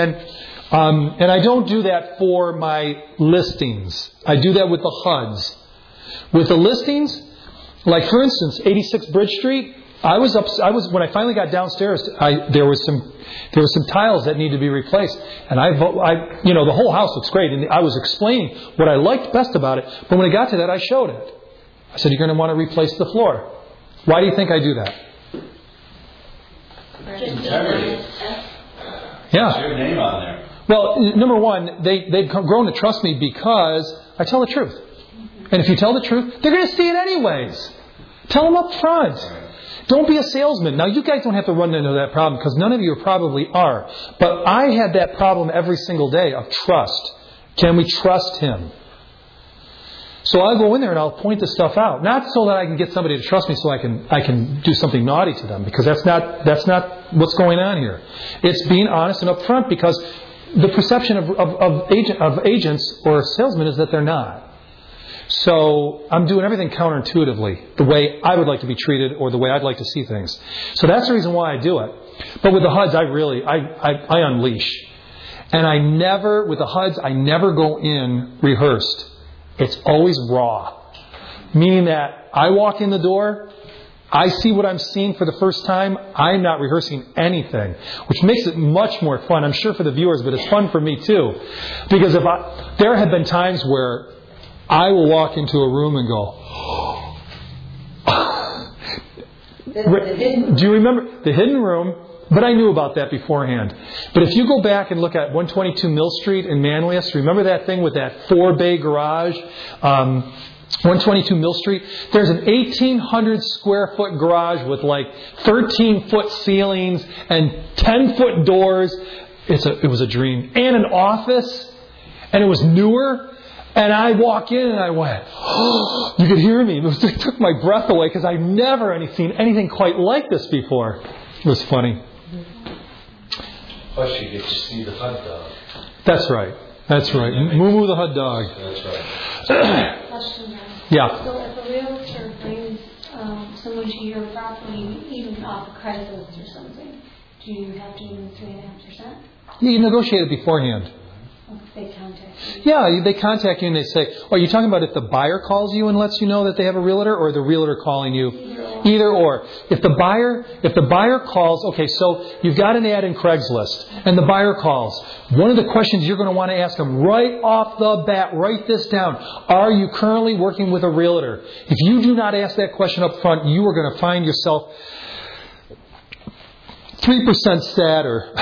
And I don't do that for my listings. I do that with the HUDs. With the listings, like for instance, 86 Bridge Street, when I finally got downstairs, there was some tiles that needed to be replaced, and the whole house looks great, and I was explaining what I liked best about it. But when I got to that, I showed it. I said, "You're going to want to replace the floor." Why do you think I do that? Integrity. Yeah. It's your name on there. Well, number one, they've grown to trust me because I tell the truth. And if you tell the truth, they're going to see it anyways. Tell them up front. Don't be a salesman. Now, you guys don't have to run into that problem because none of you probably are. But I had that problem every single day of trust. Can we trust him? So I'll go in there and I'll point this stuff out. Not so that I can get somebody to trust me so I can do something naughty to them, because that's not what's going on here. It's being honest and upfront, because the perception of agents or salesmen is that they're not. So I'm doing everything counterintuitively, the way I would like to be treated or the way I'd like to see things. So that's the reason why I do it. But with the HUDs, I unleash. And with the HUDs, I never go in rehearsed. It's always raw. Meaning that I walk in the door, I see what I'm seeing for the first time. I'm not rehearsing anything, which makes it much more fun, I'm sure, for the viewers, but it's fun for me too. Because there have been times where I will walk into a room and go, do you remember the hidden room? But I knew about that beforehand. But if you go back and look at 122 Mill Street in Manlius, remember that thing with that 4-bay garage? 122 Mill Street. There's an 1,800 square foot garage with like 13-foot ceilings and 10-foot doors. It was a dream. And an office. And it was newer. And I walk in and I went, oh, you could hear me. It took my breath away because I've never seen anything quite like this before. It was funny. Plus, you get to see the HUD dog. That's right. Moo the HUD dog. That's right. Question. Yeah. So if a realtor brings someone to your property, even off of Craigslist or something, do you have to give them 3.5%? You negotiate it beforehand. They contact you. Yeah, they contact you and they say, are you talking about if the buyer calls you and lets you know that they have a realtor, or the realtor calling you? Either or. If the buyer calls, okay, so you've got an ad in Craigslist and the buyer calls. One of the questions you're going to want to ask them right off the bat, write this down. Are you currently working with a realtor? If you do not ask that question up front, you are going to find yourself 3% sadder.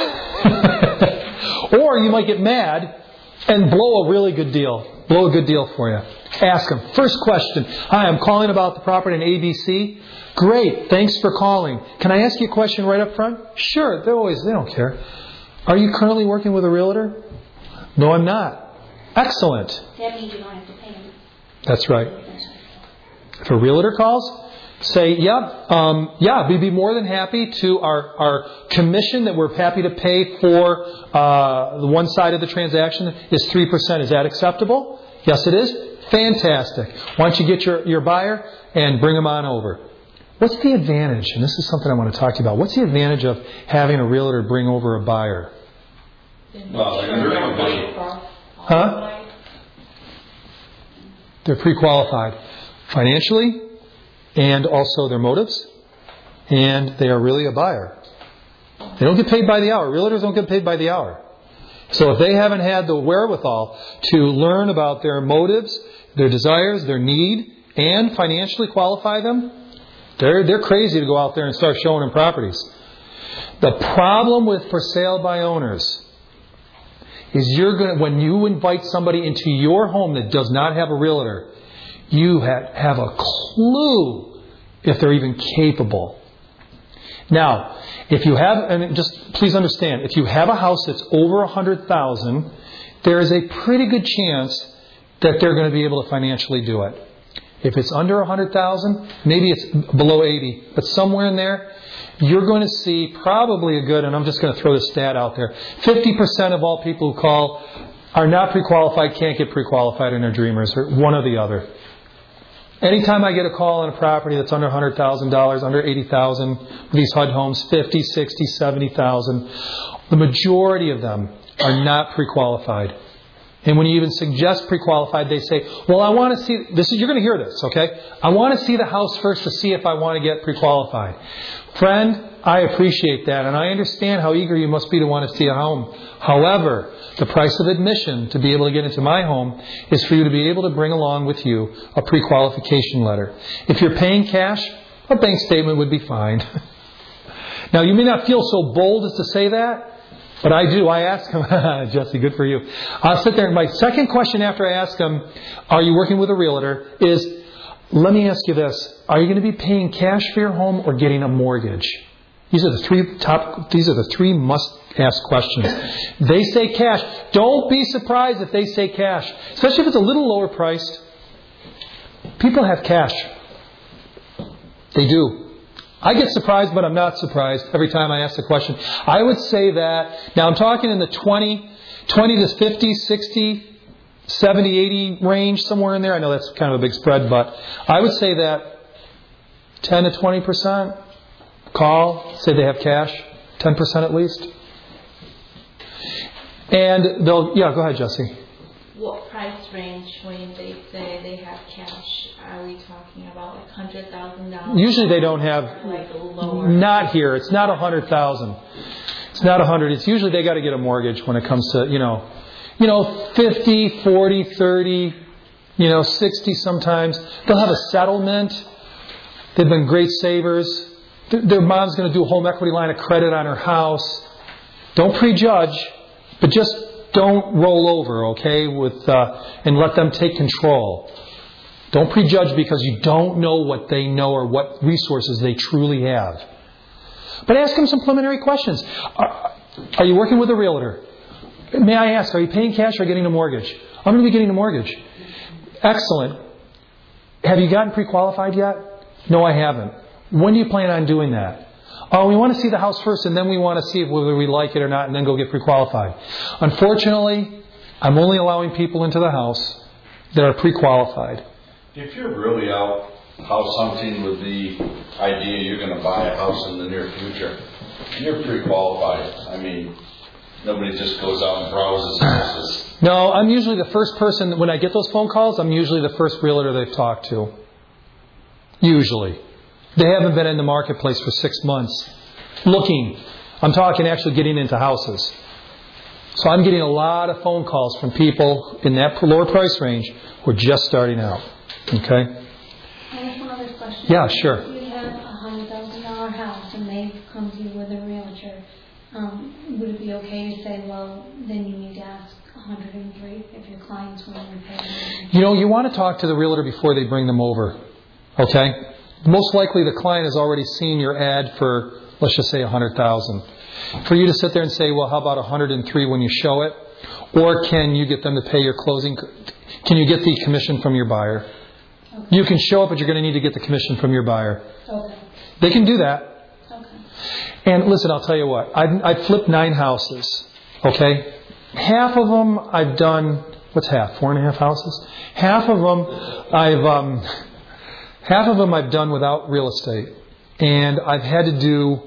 Or you might get mad and blow a really good deal. Blow a good deal for you. Ask them. First question. Hi, I'm calling about the property in ABC. Great. Thanks for calling. Can I ask you a question right up front? Sure. They don't care. Are you currently working with a realtor? No, I'm not. Excellent. That means you don't have to pay them. That's right. If a realtor calls, say, we'd be more than happy to our commission that we're happy to pay for the one side of the transaction is 3%. Is that acceptable? Yes, it is. Fantastic. Why don't you get your buyer and bring them on over? What's the advantage? And this is something I want to talk to you about. What's the advantage of having a realtor bring over a buyer? Well, Huh? They're pre-qualified financially, and also their motives, and they are really a buyer. They don't get paid by the hour. Realtors don't get paid by the hour. So if they haven't had the wherewithal to learn about their motives, their desires, their need, and financially qualify them, they're crazy to go out there and start showing them properties. The problem with for sale by owners is when you invite somebody into your home that does not have a realtor, you have a clue if they're even capable. Now, if you have, and just please understand, if you have a house that's over $100,000, there is a pretty good chance that they're going to be able to financially do it. If it's under $100,000, maybe it's below 80, but somewhere in there, you're going to see probably a good, and I'm just going to throw this stat out there, 50% of all people who call are not pre-qualified, can't get pre-qualified in their dreamers, or one or the other. Anytime I get a call on a property that's under $100,000, under $80,000, these HUD homes, $50,000, $60,000, $70,000, the majority of them are not pre-qualified. And when you even suggest pre-qualified, they say, well, I want to see, you're going to hear this, okay? I want to see the house first to see if I want to get pre-qualified. Friend, I appreciate that, and I understand how eager you must be to want to see a home. However, the price of admission to be able to get into my home is for you to be able to bring along with you a pre-qualification letter. If you're paying cash, a bank statement would be fine. Now, you may not feel so bold as to say that, But I do. I ask them, Jesse, good for you. I'll sit there. My second question after I ask them, are you working with a realtor, is, let me ask you this. Are you going to be paying cash for your home or getting a mortgage? These are the three must-ask questions. They say cash. Don't be surprised if they say cash. Especially if it's a little lower priced. People have cash. They do. I get surprised, but I'm not surprised every time I ask the question. I would say that, now I'm talking in the 20 to 50, 60, 70, 80 range, somewhere in there. I know that's kind of a big spread, but I would say that 10 to 20% call, say they have cash, 10% at least. And they'll, yeah, go ahead, Jesse. What price range when they say they have cash? Are we talking about like $100,000? Usually they don't have, like lower. Not here. It's not 100,000. It's not 100. It's usually they got to get a mortgage when it comes to, 50, 40, 30, 60 sometimes. They'll have a settlement. They've been great savers. Their mom's going to do a home equity line of credit on her house. Don't prejudge, but just don't roll over, okay, and let them take control. Don't prejudge because you don't know what they know or what resources they truly have. But ask them some preliminary questions. Are you working with a realtor? May I ask, are you paying cash or getting a mortgage? I'm going to be getting a mortgage. Excellent. Have you gotten pre-qualified yet? No, I haven't. When do you plan on doing that? Oh, we want to see the house first, and then we want to see whether we like it or not, and then go get pre-qualified. Unfortunately, I'm only allowing people into the house that are pre-qualified. If you're really out house hunting with the idea you're going to buy a house in the near future, you're pre-qualified. I mean, nobody just goes out and browses houses. No, I'm usually the first person, when I get those phone calls, I'm usually the first realtor they've talked to. Usually. They haven't been in the marketplace for 6 months looking. I'm talking actually getting into houses. So I'm getting a lot of phone calls from people in that lower price range who are just starting out. Okay? I have one other question. Yeah, sure. If you have a $100,000 house and they come to you with a realtor, would it be okay to say, well, then you need to ask $103 if your client's willing to pay? You want to talk to the realtor before they bring them over. Okay? Most likely the client has already seen your ad for, let's just say, $100,000. For you to sit there and say, well, how about $103 when you show it? Or can you get them to pay your closing? Can you get the commission from your buyer? Okay. You can show it, but you're going to need to get the commission from your buyer. Okay. They can do that. Okay. And listen, I'll tell you what. I've flipped 9 houses. Okay? Half of them I've done, what's half? 4.5 houses? Half of them I've done without real estate. And I've had to do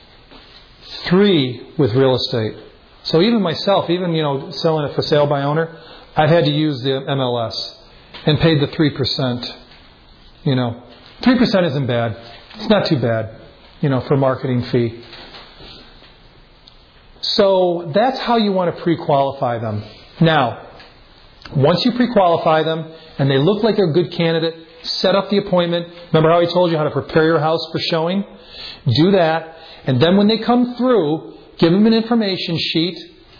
3 with real estate. So even myself, selling it for sale by owner, I've had to use the MLS and paid the 3%. 3% isn't bad. It's not too bad, for marketing fee. So that's how you want to pre-qualify them. Now, once you pre-qualify them and they look like they're a good candidate, set up the appointment. Remember how I told you how to prepare your house for showing? Do that. And then when they come through, give them an information sheet.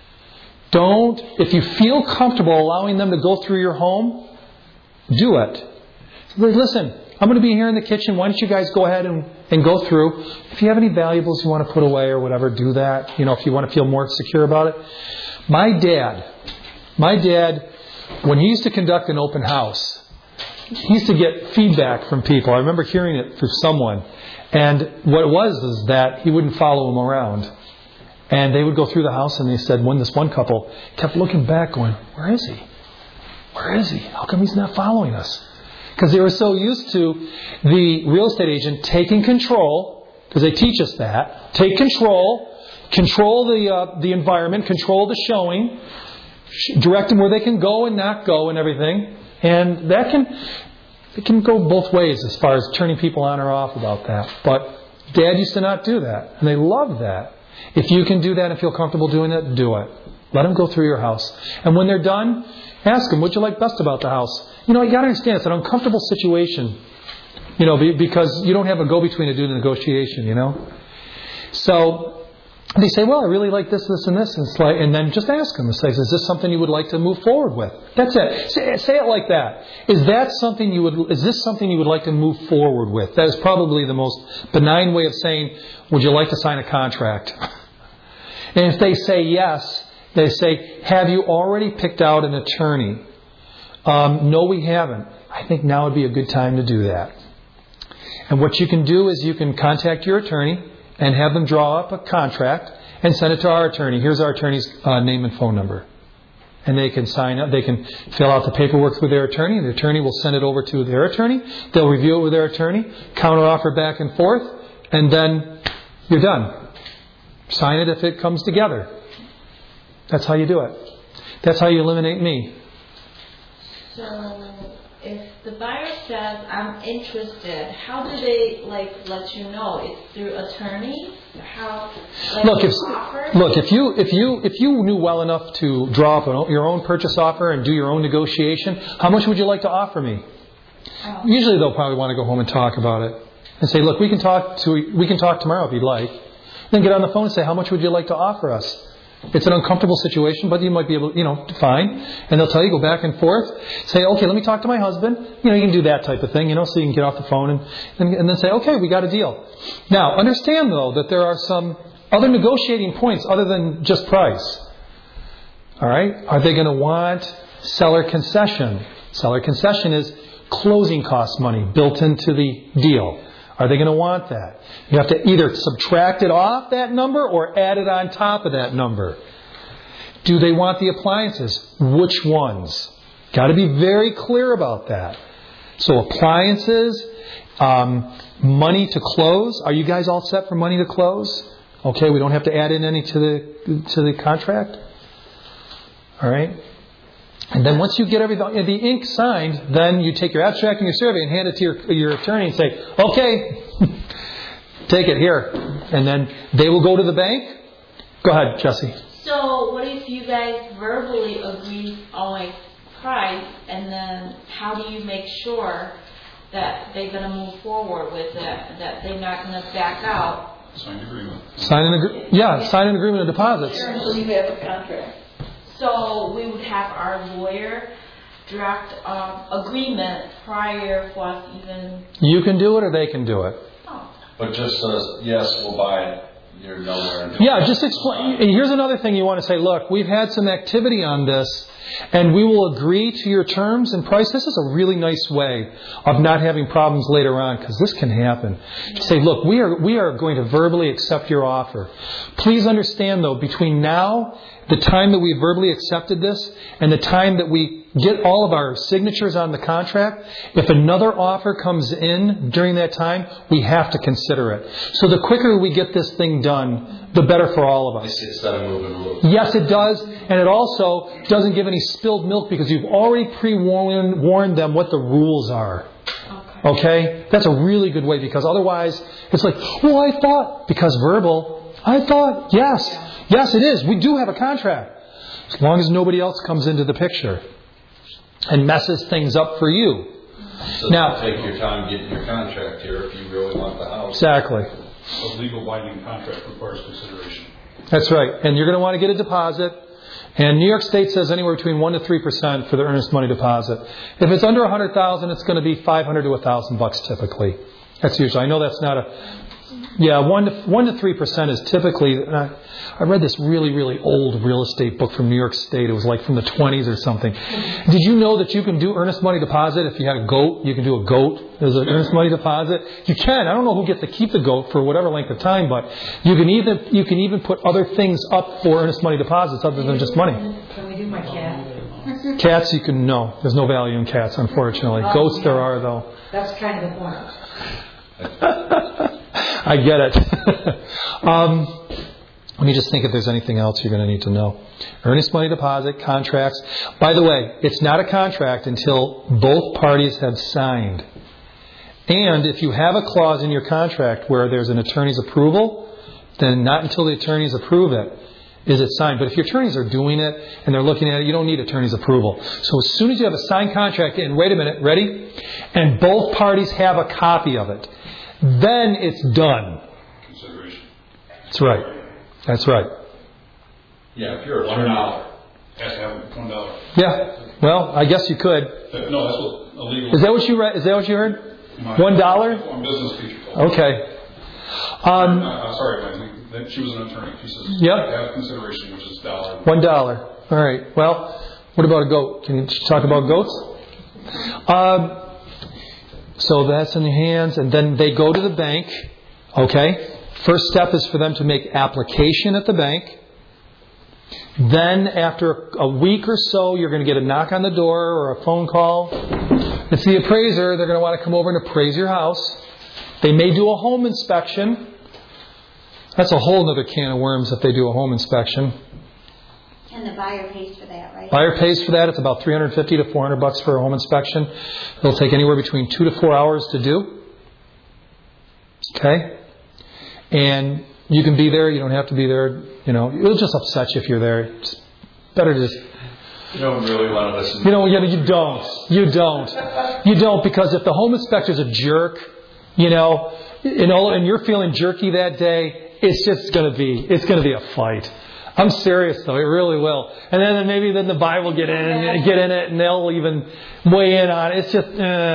If you feel comfortable allowing them to go through your home, do it. Listen, I'm going to be here in the kitchen. Why don't you guys go ahead and go through. If you have any valuables you want to put away or whatever, do that. If you want to feel more secure about it. My dad, when he used to conduct an open house, he used to get feedback from people. I remember hearing it through someone. And what it was that he wouldn't follow them around. And they would go through the house and they said, when this one couple kept looking back going, where is he? Where is he? How come he's not following us? Because they were so used to the real estate agent taking control, because they teach us that. Take control the environment, control the showing, direct them where they can go and not go and everything. And it can go both ways as far as turning people on or off about that. But Dad used to not do that. And they loved that. If you can do that and feel comfortable doing that, do it. Let them go through your house. And when they're done, ask them, what'd you like best about the house? You got to understand, it's an uncomfortable situation. Because you don't have a go-between to do the negotiation, So They say, well, I really like this, this, and this. And then just ask them. Say, is this something you would like to move forward with? That's it. Say it like that. Is this something you would like to move forward with? That is probably the most benign way of saying, would you like to sign a contract? And if they say yes, they say, have you already picked out an attorney? No, we haven't. I think now would be a good time to do that. And what you can do is you can contact your attorney and have them draw up a contract and send it to our attorney. Here's our attorney's name and phone number. And they can sign up. They can fill out the paperwork with their attorney. And the attorney will send it over to their attorney. They'll review it with their attorney, counter offer back and forth, and then you're done. Sign it if it comes together. That's how you do it. That's how you eliminate me. So, if the buyer says, I'm interested, how do they, let you know? It's through attorney? How, if you knew well enough to draw up your own purchase offer and do your own negotiation, how much would you like to offer me? Oh. Usually they'll probably want to go home and talk about it. And say, look, we can talk tomorrow if you'd like. Then get on the phone and say, how much would you like to offer us? It's an uncomfortable situation, but you might be able, fine. And they'll tell you, go back and forth. Say, okay, let me talk to my husband. You can do that type of thing, so you can get off the phone and then say, okay, we got a deal. Now, understand, though, that there are some other negotiating points other than just price. All right? Are they going to want seller concession? Seller concession is closing cost money built into the deal. Are they going to want that? You have to either subtract it off that number or add it on top of that number. Do they want the appliances? Which ones? Got to be very clear about that. So appliances, money to close. Are you guys all set for money to close? Okay, we don't have to add in any to the contract. All right. And then once you get everything, the ink signed, then you take your abstract and your survey and hand it to your attorney and say, okay, take it here. And then they will go to the bank. Go ahead, Jesse. So what if you guys verbally agree on a price, and then how do you make sure that they're going to move forward with it, that they're not going to back out? Sign an agreement. Sign an agreement of deposits. So you have a contract. So we would have our lawyer draft agreement prior for us even... You can do it or they can do it. Oh. But just says, yes, we'll buy it. You're nowhere. Yeah, just explain. Here's another thing you want to say. Look, we've had some activity on this, and we will agree to your terms and price. This is a really nice way of not having problems later on, because this can happen. Say, look, we are going to verbally accept your offer. Please understand, though, between now, the time that we verbally accepted this, and the time that we get all of our signatures on the contract, if another offer comes in during that time, we have to consider it. So the quicker we get this thing done, the better for all of us. Instead of moving rules. Yes, it does. And it also doesn't give any spilled milk because you've already pre-warned them what the rules are. Okay? That's a really good way, because otherwise it's like, well, I thought, because verbal, I thought, yes, it is. We do have a contract. As long as nobody else comes into the picture and messes things up for you. So now, take your time getting your contract here if you really want the house. Exactly. A legal binding contract requires consideration. That's right. And you're going to want to get a deposit. And New York State says anywhere between 1% to 3% for the earnest money deposit. If it's under $100,000, it's going to be $500 to $1,000 typically. That's usually. I know that's not a. Yeah, 1% to 3% is typically. I read this really, really old real estate book from New York State. It was like from the 20s or something. Did you know that you can do earnest money deposit if you had a goat? You can do a goat as an earnest money deposit. You can. I don't know who gets to keep the goat for whatever length of time, but you can even put other things up for earnest money deposits other than just money. Can we do my cat? Cats, you can no. There's no value in cats, unfortunately. Goats there are though. That's kind of the point. I get it. Let me just think if there's anything else you're going to need to know. Earnest money deposit, contracts. By the way, it's not a contract until both parties have signed. And if you have a clause in your contract where there's an attorney's approval, then not until the attorneys approve it is it signed. But if your attorneys are doing it and they're looking at it, you don't need attorney's approval. So as soon as you have a signed contract in, wait a minute, ready? And both parties have a copy of it, then it's done. Consideration. That's right. That's right. Yeah, if you're a $1 has to have $1. Yeah. Well, I guess you could. No, that's what illegal. Is that what you read? Is that what you heard? $1? On business teacher told me. Okay. Sorry, Mike. She was an attorney. She says, Yep. have consideration, which is $1. $1. All right. Well, what about a goat? Can you talk about goats? So that's in your hands, and then they go to the bank. Okay. First step is for them to make application at the bank. Then after a week or so, you're going to get a knock on the door or a phone call. It's the appraiser. They're going to want to come over and appraise your house. They may do a home inspection. That's a whole other can of worms if they do a home inspection. And the buyer pays for that, right? Buyer pays for that. It's about $350 to $400 for a home inspection. It'll take anywhere between 2 to 4 hours to do. Okay? And you can be there. You don't have to be there. You know, it'll just upset you if you're there. It's better to just... You don't really want to listen. You know, you don't. You don't, because if the home inspector's a jerk, and you're feeling jerky that day, it's going to be a fight. I'm serious though, it really will. And then maybe the buyer will get in it, and they'll even weigh in on it. It's just,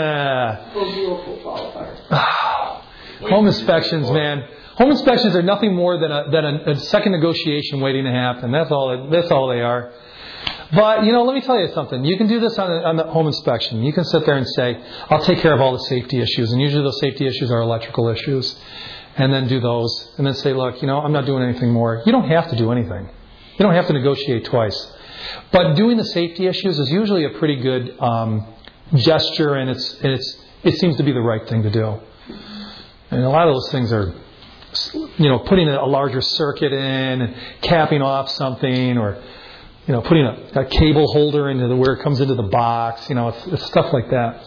home inspections, man. Home inspections are nothing more than a second negotiation waiting to happen. That's all they are. But, let me tell you something. You can do this on the home inspection. You can sit there and say, I'll take care of all the safety issues. And usually those safety issues are electrical issues. And then do those. And then say, look, I'm not doing anything more. You don't have to do anything. You don't have to negotiate twice. But doing the safety issues is usually a pretty good gesture, and it seems to be the right thing to do. And a lot of those things are, putting a larger circuit in, and capping off something, or putting a cable holder into where it comes into the box. It's stuff like that.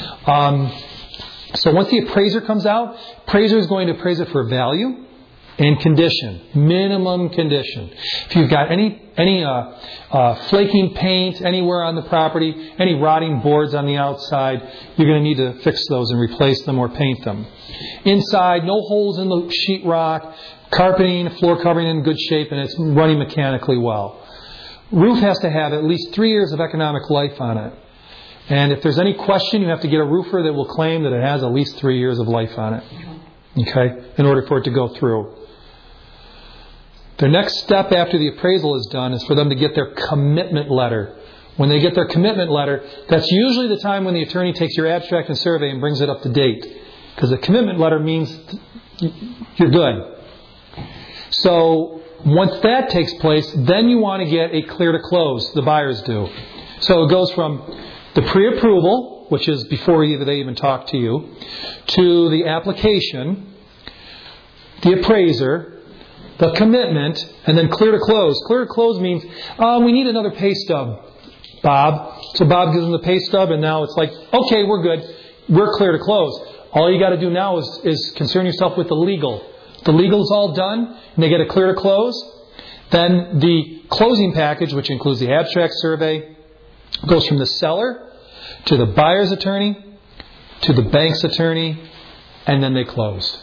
So once the appraiser comes out, appraiser is going to appraise it for value and condition, minimum condition. If you've got any flaking paint anywhere on the property, any rotting boards on the outside, you're going to need to fix those and replace them or paint them. Inside, no holes in the sheetrock, carpeting, floor covering in good shape, and it's running mechanically well. Roof has to have at least 3 years of economic life on it. And if there's any question, you have to get a roofer that will claim that it has at least 3 years of life on it. Okay? In order for it to go through. The next step after the appraisal is done is for them to get their commitment letter. When they get their commitment letter, that's usually the time when the attorney takes your abstract and survey and brings it up to date. Because the commitment letter means you're good. So once that takes place, then you want to get a clear to close. The buyers do. So it goes from the pre-approval, which is before they even talk to you, to the application, the appraiser, the commitment, and then clear to close. Clear to close means, we need another pay stub, Bob. So Bob gives them the pay stub, and now it's like, okay, we're good. We're clear to close. All you got to do now is concern yourself with the legal. The legal's all done, and they get a clear to close. Then the closing package, which includes the abstract survey, goes from the seller to the buyer's attorney to the bank's attorney, and then they close.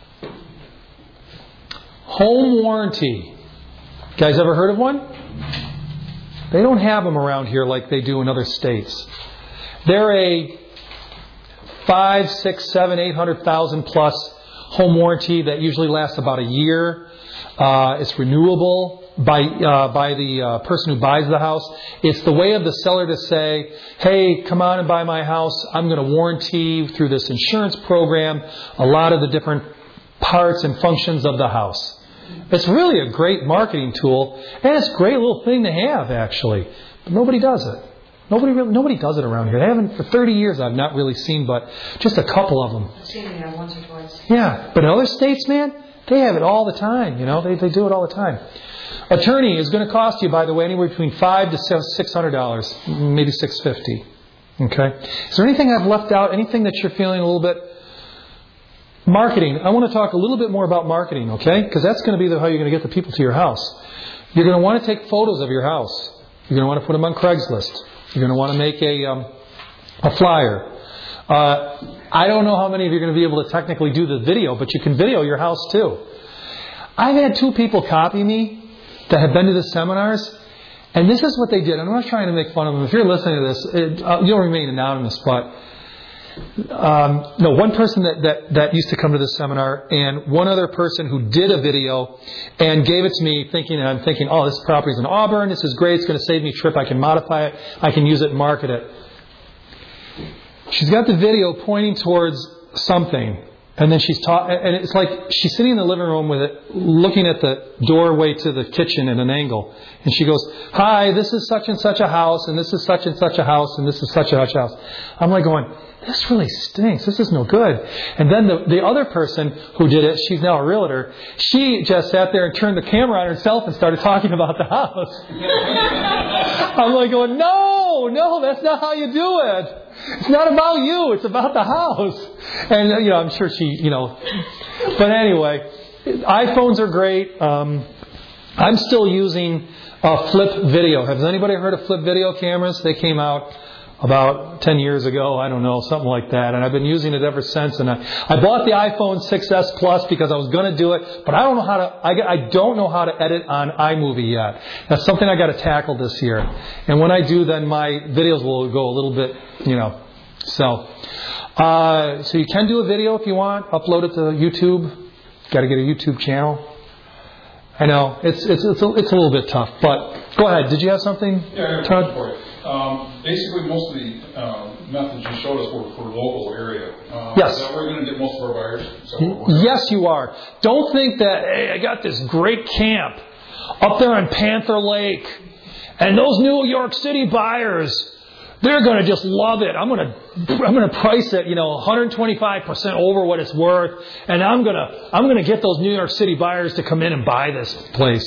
Home warranty. Guys ever heard of one? They don't have them around here like they do in other states. They're a 5, 6, 7, 800,000 plus home warranty that usually lasts about a year. It's renewable by the person who buys the house. It's the way of the seller to say, hey, come on and buy my house. I'm going to warranty through this insurance program a lot of the different parts and functions of the house. It's really a great marketing tool, and it's a great little thing to have, actually. But nobody does it. Nobody does it around here. They haven't for 30 years. I've not really seen, but just a couple of them. I've seen it once or twice. Yeah, but in other states, man, they have it all the time. They do it all the time. Attorney is going to cost you, by the way, anywhere between $500 to $600, maybe $650. Okay. Is there anything I've left out? Anything that you're feeling a little bit? Marketing. I want to talk a little bit more about marketing, okay? Because that's going to be how you're going to get the people to your house. You're going to want to take photos of your house. You're going to want to put them on Craigslist. You're going to want to make a flyer. I don't know how many of you are going to be able to technically do the video, but you can video your house too. I've had 2 people copy me that have been to the seminars, and this is what they did. I'm not trying to make fun of them. If you're listening to this, you'll remain anonymous, but one person that used to come to this seminar, and one other person who did a video and gave it to me I'm thinking, oh, this property's in Auburn, this is great, it's going to save me a trip, I can modify it, I can use it and market it. She's got the video pointing towards something, and then and it's like she's sitting in the living room with it, looking at the doorway to the kitchen at an angle, and she goes, hi, this is such and such a house, and this is such and such a house, and this is such and such a house. I'm like going, this really stinks. This is no good. And then the other person who did it, she's now a realtor, she just sat there and turned the camera on herself and started talking about the house. I'm like going, no, that's not how you do it. It's not about you. It's about the house. And, I'm sure she, But anyway, iPhones are great. I'm still using Flip Video. Has anybody heard of Flip Video cameras? They came out about 10 years ago, I don't know, something like that. And I've been using it ever since. And I bought the iPhone 6S Plus because I was going to do it, but I don't know how to edit on iMovie yet. That's something I got to tackle this year. And when I do, then my videos will go a little bit, So you can do a video if you want, upload it to YouTube. Got to get a YouTube channel. I know it's a little bit tough, but go ahead. Did you have something, Todd? Basically, most of the methods you showed us were for local area. Yes. Is that where we're going to get most of our buyers? Yes, you are. Don't think that, hey, I got this great camp up there on Panther Lake, and those New York City buyers, they're going to just love it. I'm going to price it, 125% over what it's worth, and I'm going to get those New York City buyers to come in and buy this place,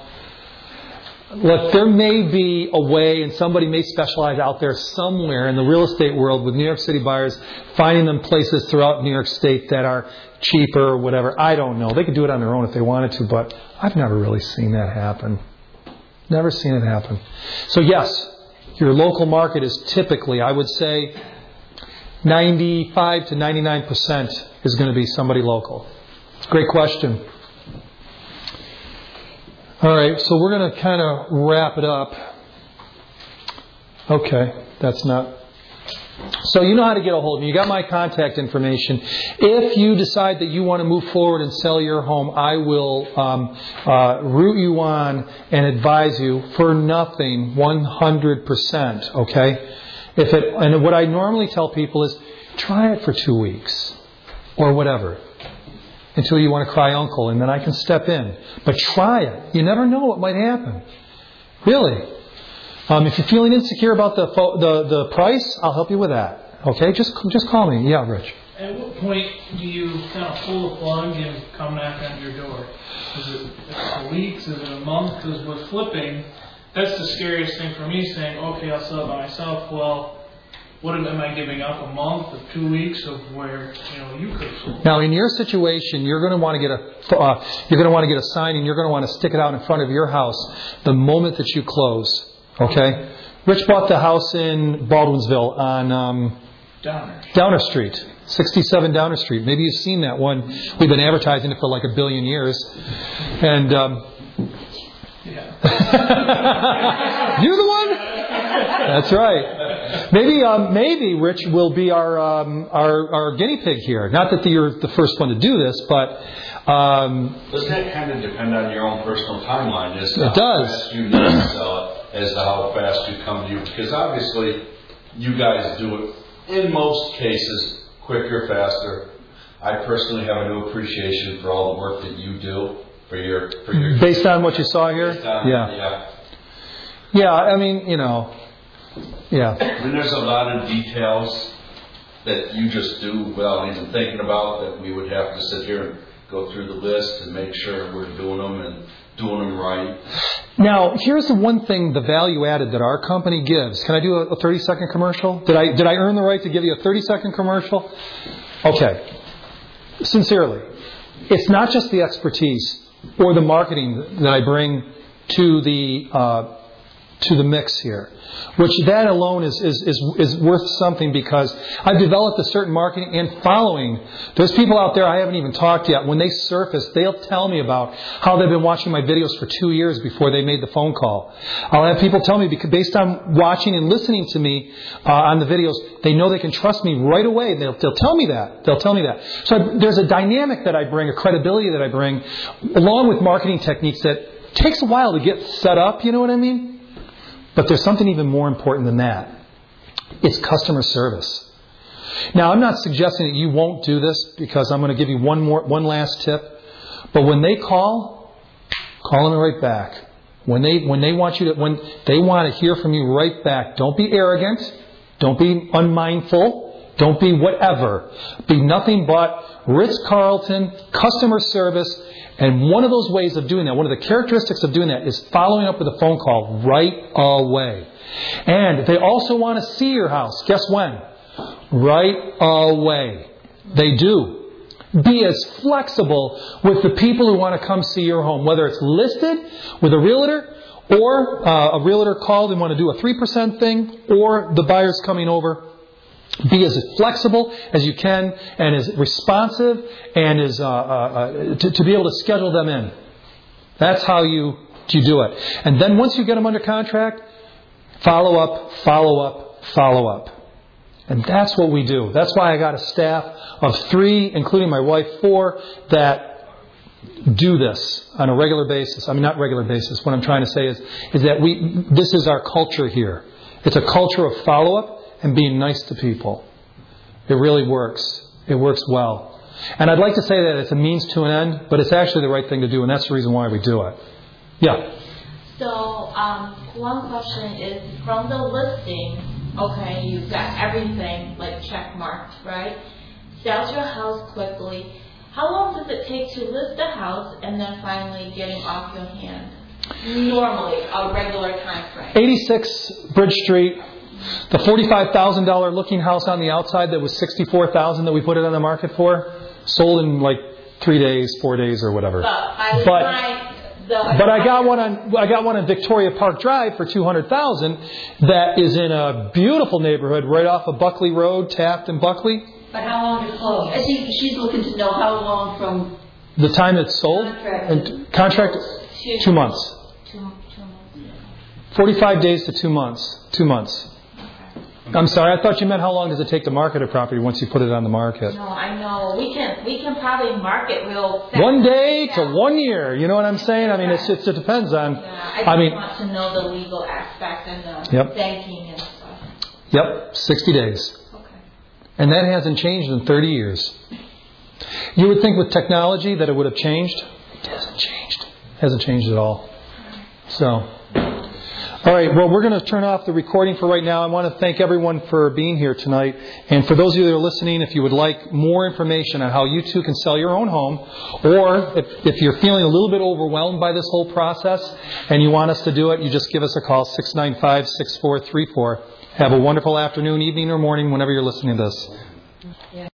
Look, there may be a way, and somebody may specialize out there somewhere in the real estate world with New York City buyers, finding them places throughout New York State that are cheaper or whatever. I don't know. They could do it on their own if they wanted to, but I've never really seen that happen. Never seen it happen. So yes, your local market is typically, I would say, 95 to 99% is going to be somebody local. It's a great question. All right, so we're going to kind of wrap it up. Okay, that's not... So you know how to get a hold of me. You got my contact information. If you decide that you want to move forward and sell your home, I will root you on and advise you for nothing, 100%, okay? And what I normally tell people is, try it for 2 weeks or whatever, until you want to cry uncle, and then I can step in. But try it. You never know what might happen. Really. If you're feeling insecure about the price, I'll help you with that. Okay? Just call me. Yeah, Rich. At what point do you kind of pull the plug and come knock on your door? Is it a week? Is it a month? Because with flipping, that's the scariest thing for me, saying, okay, I'll sell it by myself. Well, what am I giving up? A month or 2 weeks of where you could have. Now, in your situation, you're going to want to get a sign, and you're going to want to stick it out in front of your house the moment that you close. Okay. Rich bought the house in Baldwinsville on Downer Street, 67 Downer Street. Maybe you've seen that one. We've been advertising it for like 1 billion years, and you're the one. That's right. Maybe Rich will be our guinea pig here. Not that you're the first one to do this, but doesn't that kind of depend on your own personal timeline? As to it how does. Fast you need to sell it, as to how fast you come to you, because obviously you guys do it in most cases quicker, faster. I personally have a new appreciation for all the work that you do for your based on what you saw here. Yeah. I mean, yeah. I mean, there's a lot of details that you just do without even thinking about, that we would have to sit here and go through the list and make sure we're doing them and doing them right. Now, here's the one thing, the value added that our company gives. Can I do a 30-second commercial? Did I earn the right to give you a 30-second commercial? Okay. Sincerely, it's not just the expertise or the marketing that I bring to the to the mix here, which that alone is worth something, because I've developed a certain marketing and following. There's people out there I haven't even talked yet. When they surface, they'll tell me about how they've been watching my videos for 2 years before they made the phone call. I'll have people tell me, because based on watching and listening to me on the videos, they know they can trust me right away. They'll tell me that. They'll tell me that. So there's a dynamic that I bring, a credibility that I bring, along with marketing techniques that takes a while to get set up, you know what I mean? But there's something even more important than that. It's customer service. Now, I'm not suggesting that you won't do this, because I'm going to give you one last tip. But when they call them right back. When they want to hear from you right back, don't be arrogant. Don't be unmindful. Don't be whatever. Be nothing but Ritz-Carlton, customer service. And one of those ways of doing that, one of the characteristics of doing that, is following up with a phone call right away. And they also want to see your house. Guess when? Right away. They do. Be as flexible with the people who want to come see your home, whether it's listed with a realtor, or a realtor called and want to do a 3% thing, or the buyer's coming over. Be as flexible as you can, and as responsive, and as to be able to schedule them in. That's how you do it. And then once you get them under contract, follow up, follow up, follow up. And that's what we do. That's why I got a staff of 3, including my wife, 4, that do this on a regular basis. I mean, not regular basis. What I'm trying to say is that this is our culture here. It's a culture of follow-up and being nice to people. It really works. It works well. And I'd like to say that it's a means to an end, but it's actually the right thing to do, and that's the reason why we do it. Yeah? So, one question is, from the listing, okay, you've got everything, like, check marked, right? Sells your house quickly. How long does it take to list the house and then finally getting off your hand? Normally, a regular time frame. 86 Bridge Street. The $45,000 looking house on the outside that was $64,000 that we put it on the market for, sold in like 3 days, 4 days, or whatever. But I got one on Victoria Park Drive for $200,000 that is in a beautiful neighborhood right off of Buckley Road, Taft and Buckley. But how long to close? I think she's looking to know how long from the time it's sold. Contract 2 months. 45 days to 2 months. 2 months. I'm sorry, I thought you meant how long does it take to market a property once you put it on the market? No, I know. We can probably market real fast. 1 day to 1 year. You know what I'm saying? I mean, it depends on. Yeah, I want to know the legal aspect and the banking and stuff. Yep, 60 days. Okay. And that hasn't changed in 30 years. You would think with technology that it would have changed. It hasn't changed. It hasn't changed at all. So. All right, well, we're going to turn off the recording for right now. I want to thank everyone for being here tonight. And for those of you that are listening, if you would like more information on how you too can sell your own home, or if you're feeling a little bit overwhelmed by this whole process and you want us to do it, you just give us a call, 695-6434. Have a wonderful afternoon, evening, or morning whenever you're listening to this.